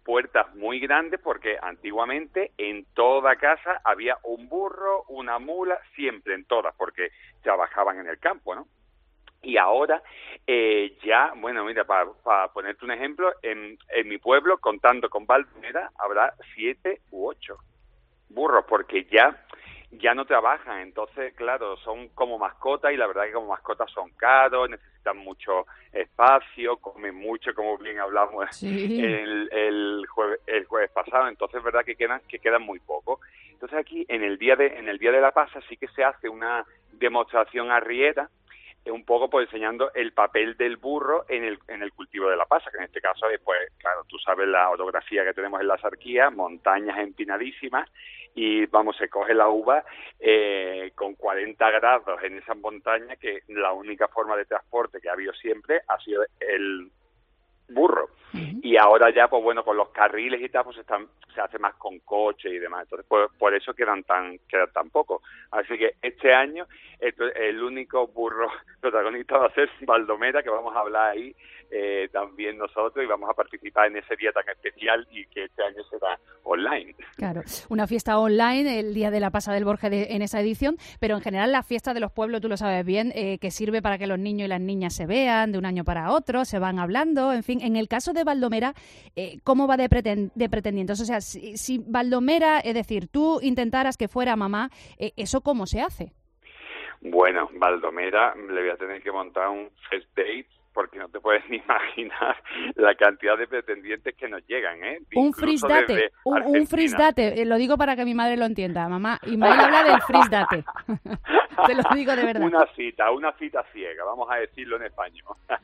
puertas muy grandes porque antiguamente en toda casa había un burro, una mula, siempre en todas, porque trabajaban en el campo, ¿no? Y ahora eh, ya, bueno, mira, para pa ponerte un ejemplo, en, en mi pueblo, contando con Baldomera, habrá siete u ocho burros, porque ya ya no trabajan. Entonces, claro, son como mascotas y la verdad que como mascotas son caros, necesitan mucho espacio, comen mucho, como bien hablamos sí. el, el, jueves, el jueves pasado. Entonces, es verdad que quedan que quedan muy poco. Entonces, aquí en el día de en el día de la pasa sí que se hace una demostración arriera, un poco pues enseñando el papel del burro en el en el cultivo de la pasa, que en este caso es, pues, claro, tú sabes la orografía que tenemos en la Sarquía, montañas empinadísimas, y vamos, se coge la uva eh, con cuarenta grados en esas montañas, que la única forma de transporte que ha habido siempre ha sido el burro. Uh-huh. Y ahora ya, pues bueno, con los carriles y tal, pues están, se hace más con coche y demás. Entonces, pues, por eso quedan tan quedan tan pocos. Así que este año el, el único burro protagonista va a ser Baldomera, que vamos a hablar ahí eh, también nosotros, y vamos a participar en ese día tan especial, y que este año será online. Claro, una fiesta online, el día de la Pasa del Borja de, en esa edición, pero en general la fiesta de los pueblos, tú lo sabes bien, eh, que sirve para que los niños y las niñas se vean de un año para otro, se van hablando, en fin. En el caso de Baldomera, eh, ¿cómo va de, preten de pretendientes? O sea, si, si Baldomera, es decir, tú intentaras que fuera mamá, eh, ¿eso cómo se hace? Bueno, Baldomera le voy a tener que montar un first date, porque no te puedes ni imaginar la cantidad de pretendientes que nos llegan, ¿eh? Un frisdate, un, un frisdate, eh, lo digo para que mi madre lo entienda. Mamá, Ismael habla del frisdate. Te lo digo de verdad. Una cita, una cita ciega, vamos a decirlo en español.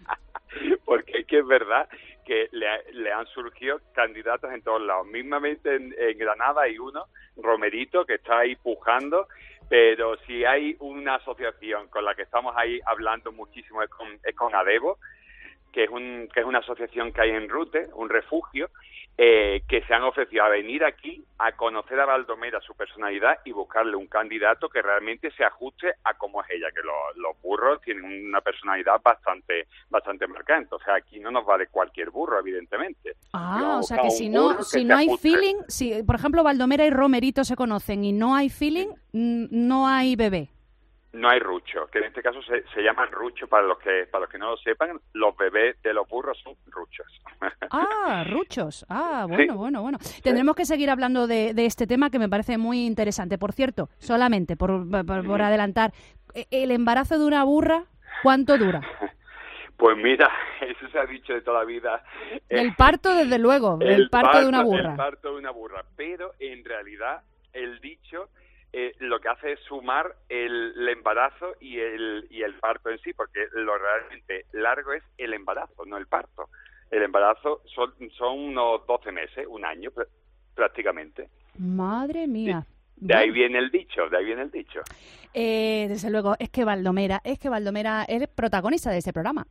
Porque es que es verdad que le, le han surgido candidatos en todos lados. Mismamente en, en Granada hay uno, Romerito, que está ahí pujando, pero si hay una asociación con la que estamos ahí hablando muchísimo es con, es con Adebo, que es un que es una asociación que hay en Rute, un refugio, eh, que se han ofrecido a venir aquí a conocer a Baldomera, su personalidad, y buscarle un candidato que realmente se ajuste a cómo es ella, que los, los burros tienen una personalidad bastante bastante marcada. Entonces aquí no nos vale cualquier burro, evidentemente. Ah, o sea que si no si no hay feeling, si por ejemplo Baldomera y Romerito se conocen y no hay feeling, no hay bebé. No hay rucho, que en este caso se, se llaman rucho, para los que para los que no lo sepan, los bebés de los burros son ruchos. Ah, ruchos. Ah, bueno, sí. bueno, bueno. Tendremos que seguir hablando de, de este tema, que me parece muy interesante. Por cierto, solamente por, por, por adelantar, ¿el embarazo de una burra cuánto dura? Pues mira, eso se ha dicho de toda la vida. El parto, desde luego, el, el parto, parto de una burra. El parto de una burra, pero en realidad el dicho... Eh, lo que hace es sumar el, el embarazo y el y el parto en sí, porque lo realmente largo es el embarazo, no el parto. El embarazo son, son unos doce meses, un año pr prácticamente. Madre mía. De, de ahí viene el dicho, de ahí viene el dicho. Eh, desde luego, es que Baldomera, es que Baldomera es protagonista de este programa.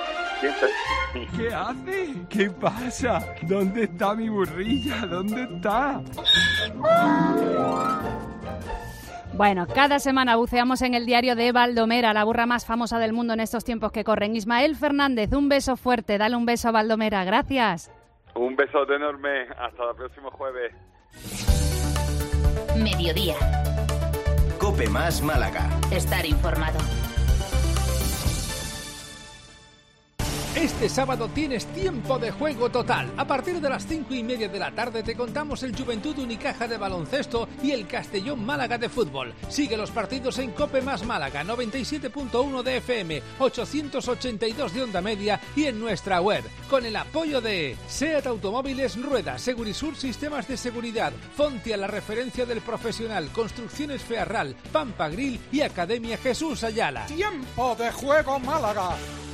¿Qué hace? ¿Qué pasa? ¿Dónde está mi burrilla? ¿Dónde está? Bueno, cada semana buceamos en el diario de Baldomera, la burra más famosa del mundo en estos tiempos que corren. Ismael Fernández, un beso fuerte, dale un beso a Baldomera, gracias. Un besote enorme, hasta el próximo jueves. Mediodía. COPE más Málaga. Estar informado. Este sábado tienes tiempo de juego total. A partir de las cinco y media de la tarde te contamos el Juventud Unicaja de baloncesto y el Castellón Málaga de fútbol. Sigue los partidos en COPE más Málaga, noventa y siete punto uno de F M, ochocientos ochenta y dos de onda media y en nuestra web. Con el apoyo de SEAT Automóviles Rueda, Segurisur Sistemas de Seguridad, Fontia, la referencia del profesional, Construcciones Fearral, Pampa Grill y Academia Jesús Ayala. Tiempo de juego Málaga.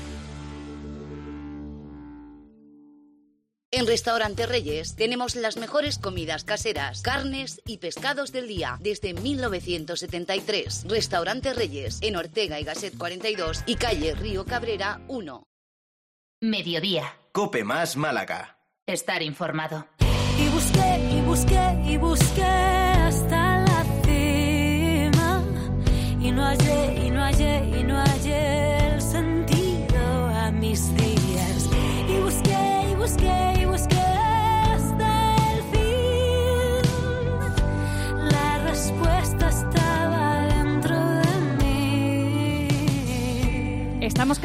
En Restaurante Reyes tenemos las mejores comidas caseras, carnes y pescados del día desde mil novecientos setenta y tres. Restaurante Reyes, en Ortega y Gasset cuarenta y dos y calle Río Cabrera uno. Mediodía. COPE más Málaga. Estar informado. Y busqué, y busqué, y busqué hasta la cima. Y no hallé, y no hallé, y no hallé el sentido a mis días. Y busqué, y busqué, y busqué hasta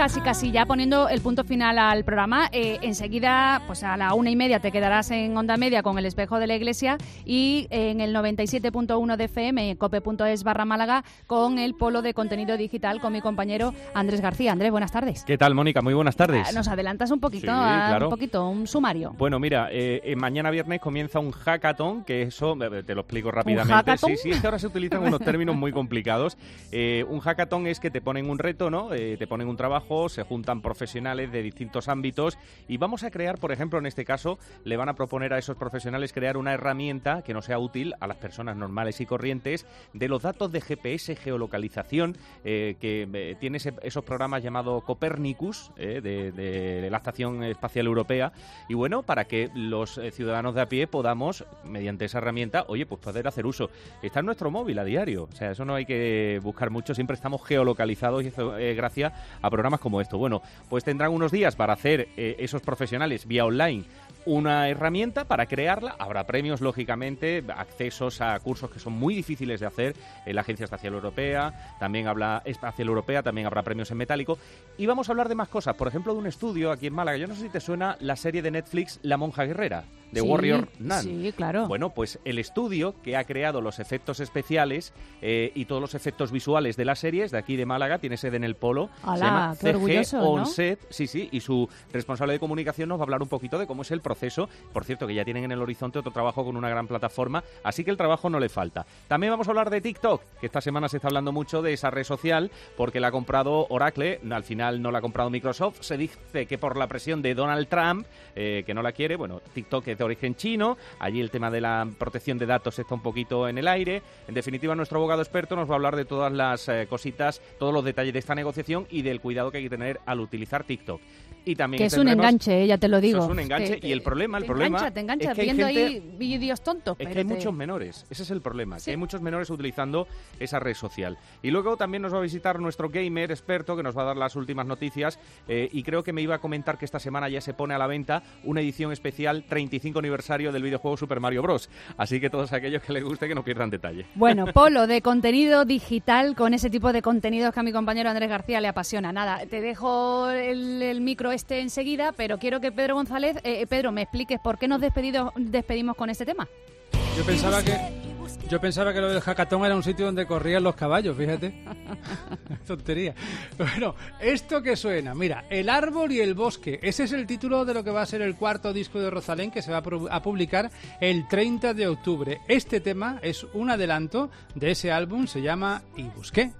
casi, casi ya poniendo el punto final al programa. Eh, enseguida, pues a la una y media te quedarás en Onda Media con El Espejo de la Iglesia y en el noventa y siete punto uno de F M, cope.es barra Málaga, con el polo de contenido digital con mi compañero Andrés García. Andrés, buenas tardes. ¿Qué tal, Mónica? Muy buenas tardes. Nos adelantas un poquito, Sí, claro. un poquito, un sumario. Bueno, mira, eh, eh, mañana viernes comienza un hackathon, que eso, eh, te lo explico rápidamente. ¿Un hackathon? Sí, sí, es que ahora se utilizan unos términos muy complicados. Eh, un hackathon es que te ponen un reto, ¿no? Eh, te ponen un trabajo, se juntan profesionales de distintos ámbitos y vamos a crear, por ejemplo, en este caso, le van a proponer a esos profesionales crear una herramienta que no sea útil a las personas normales y corrientes de los datos de G P S, geolocalización, eh, que eh, tiene ese, esos programas llamados Copernicus, eh, de, de, de la Estación Espacial Europea, y bueno, para que los eh, ciudadanos de a pie podamos, mediante esa herramienta, oye, pues poder hacer uso. Está en nuestro móvil a diario, o sea, eso no hay que buscar mucho, siempre estamos geolocalizados y eso eh, gracias a programas como esto. Bueno, pues tendrán unos días para hacer eh, esos profesionales vía online una herramienta para crearla. Habrá premios, lógicamente, accesos a cursos que son muy difíciles de hacer en la Agencia Espacial Europea, también habla Espacial Europea, también habrá premios en metálico. Y vamos a hablar de más cosas, por ejemplo, de un estudio aquí en Málaga. Yo no sé si te suena la serie de Netflix La Monja Guerrera, de Sí, Warrior Nun. sí, claro. Bueno, pues el estudio que ha creado los efectos especiales eh, y todos los efectos visuales de las series de aquí de Málaga, tiene sede en el Polo, ¡Hala, se llama qué orgulloso!, C G ¿no? Onset, sí, sí, y su responsable de comunicación nos va a hablar un poquito de cómo es el proceso. Por cierto, que ya tienen en el horizonte otro trabajo con una gran plataforma, así que el trabajo no le falta. También vamos a hablar de TikTok, que esta semana se está hablando mucho de esa red social, porque la ha comprado Oracle, al final no la ha comprado Microsoft. Se dice que por la presión de Donald Trump, eh, que no la quiere. Bueno, TikTok es de origen chino, allí el tema de la protección de datos está un poquito en el aire. En definitiva, nuestro abogado experto nos va a hablar de todas las eh, cositas, todos los detalles de esta negociación y del cuidado que hay que tener al utilizar TikTok. Y también que es un enganche, ya te lo digo. Eso es un enganche que, y el problema, el te problema engancha, te engancha, es que hay viendo gente, ahí vídeos tontos. es que pero hay te- muchos menores, ese es el problema, Sí. que hay muchos menores utilizando esa red social. Y luego también nos va a visitar nuestro gamer experto, que nos va a dar las últimas noticias, eh, y creo que me iba a comentar que esta semana ya se pone a la venta una edición especial treinta y cinco aniversario del videojuego Super Mario Bros. Así que todos aquellos que les guste, que no pierdan detalle. Bueno, polo de contenido digital con ese tipo de contenidos que a mi compañero Andrés García le apasiona. Nada, te dejo el, el micro este enseguida, pero quiero que Pedro González, eh, Pedro, me expliques por qué nos despedido, despedimos con este tema. Yo pensaba que yo pensaba que lo del hackathon era un sitio donde corrían los caballos, fíjate. Tontería. Bueno, esto que suena, mira, El árbol y el bosque. Ese es el título de lo que va a ser el cuarto disco de Rosalén, que se va a, pu- a publicar el treinta de octubre. Este tema es un adelanto de ese álbum, se llama Y busqué.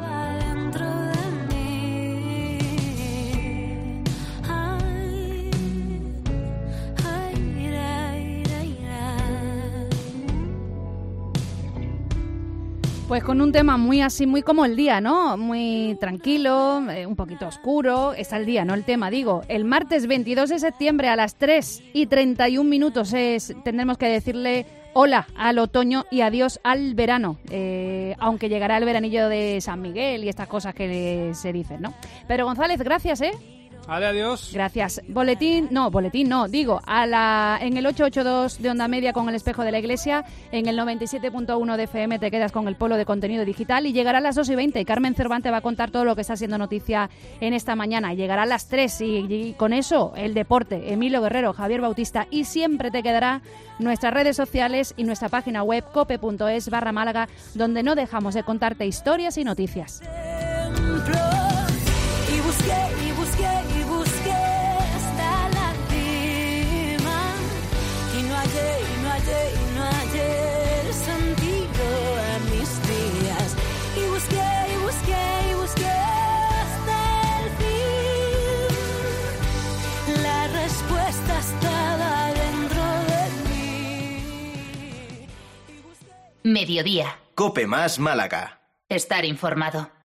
Pues con un tema muy así, muy como el día, ¿no? Muy tranquilo, eh, un poquito oscuro. Está el día, no el tema, digo. El martes veintidós de septiembre a las tres y treinta y un minutos es, tendremos que decirle hola al otoño y adiós al verano. Eh, aunque llegará el veranillo de San Miguel y estas cosas que se dicen, ¿no? Pero González, gracias, ¿eh? Vale, adiós. Gracias. Boletín, no, boletín no, digo, a la en el ochocientos ochenta y dos de Onda Media con El Espejo de la Iglesia, en el noventa y siete punto uno de F M te quedas con el polo de contenido digital y llegará a las dos y veinte. Carmen Cervantes va a contar todo lo que está siendo noticia en esta mañana. Llegará a las tres y, y con eso el deporte, Emilio Guerrero, Javier Bautista, y siempre te quedará nuestras redes sociales y nuestra página web cope.es barra Málaga, donde no dejamos de contarte historias y noticias. Y busqué, y busqué, y busqué hasta la cima. Y no hallé, y no hallé, y no hallé el sentido a mis días. Y busqué, y busqué, y busqué hasta el fin. La respuesta estaba dentro de mí. Mediodía. Cope más Málaga. Estar informado.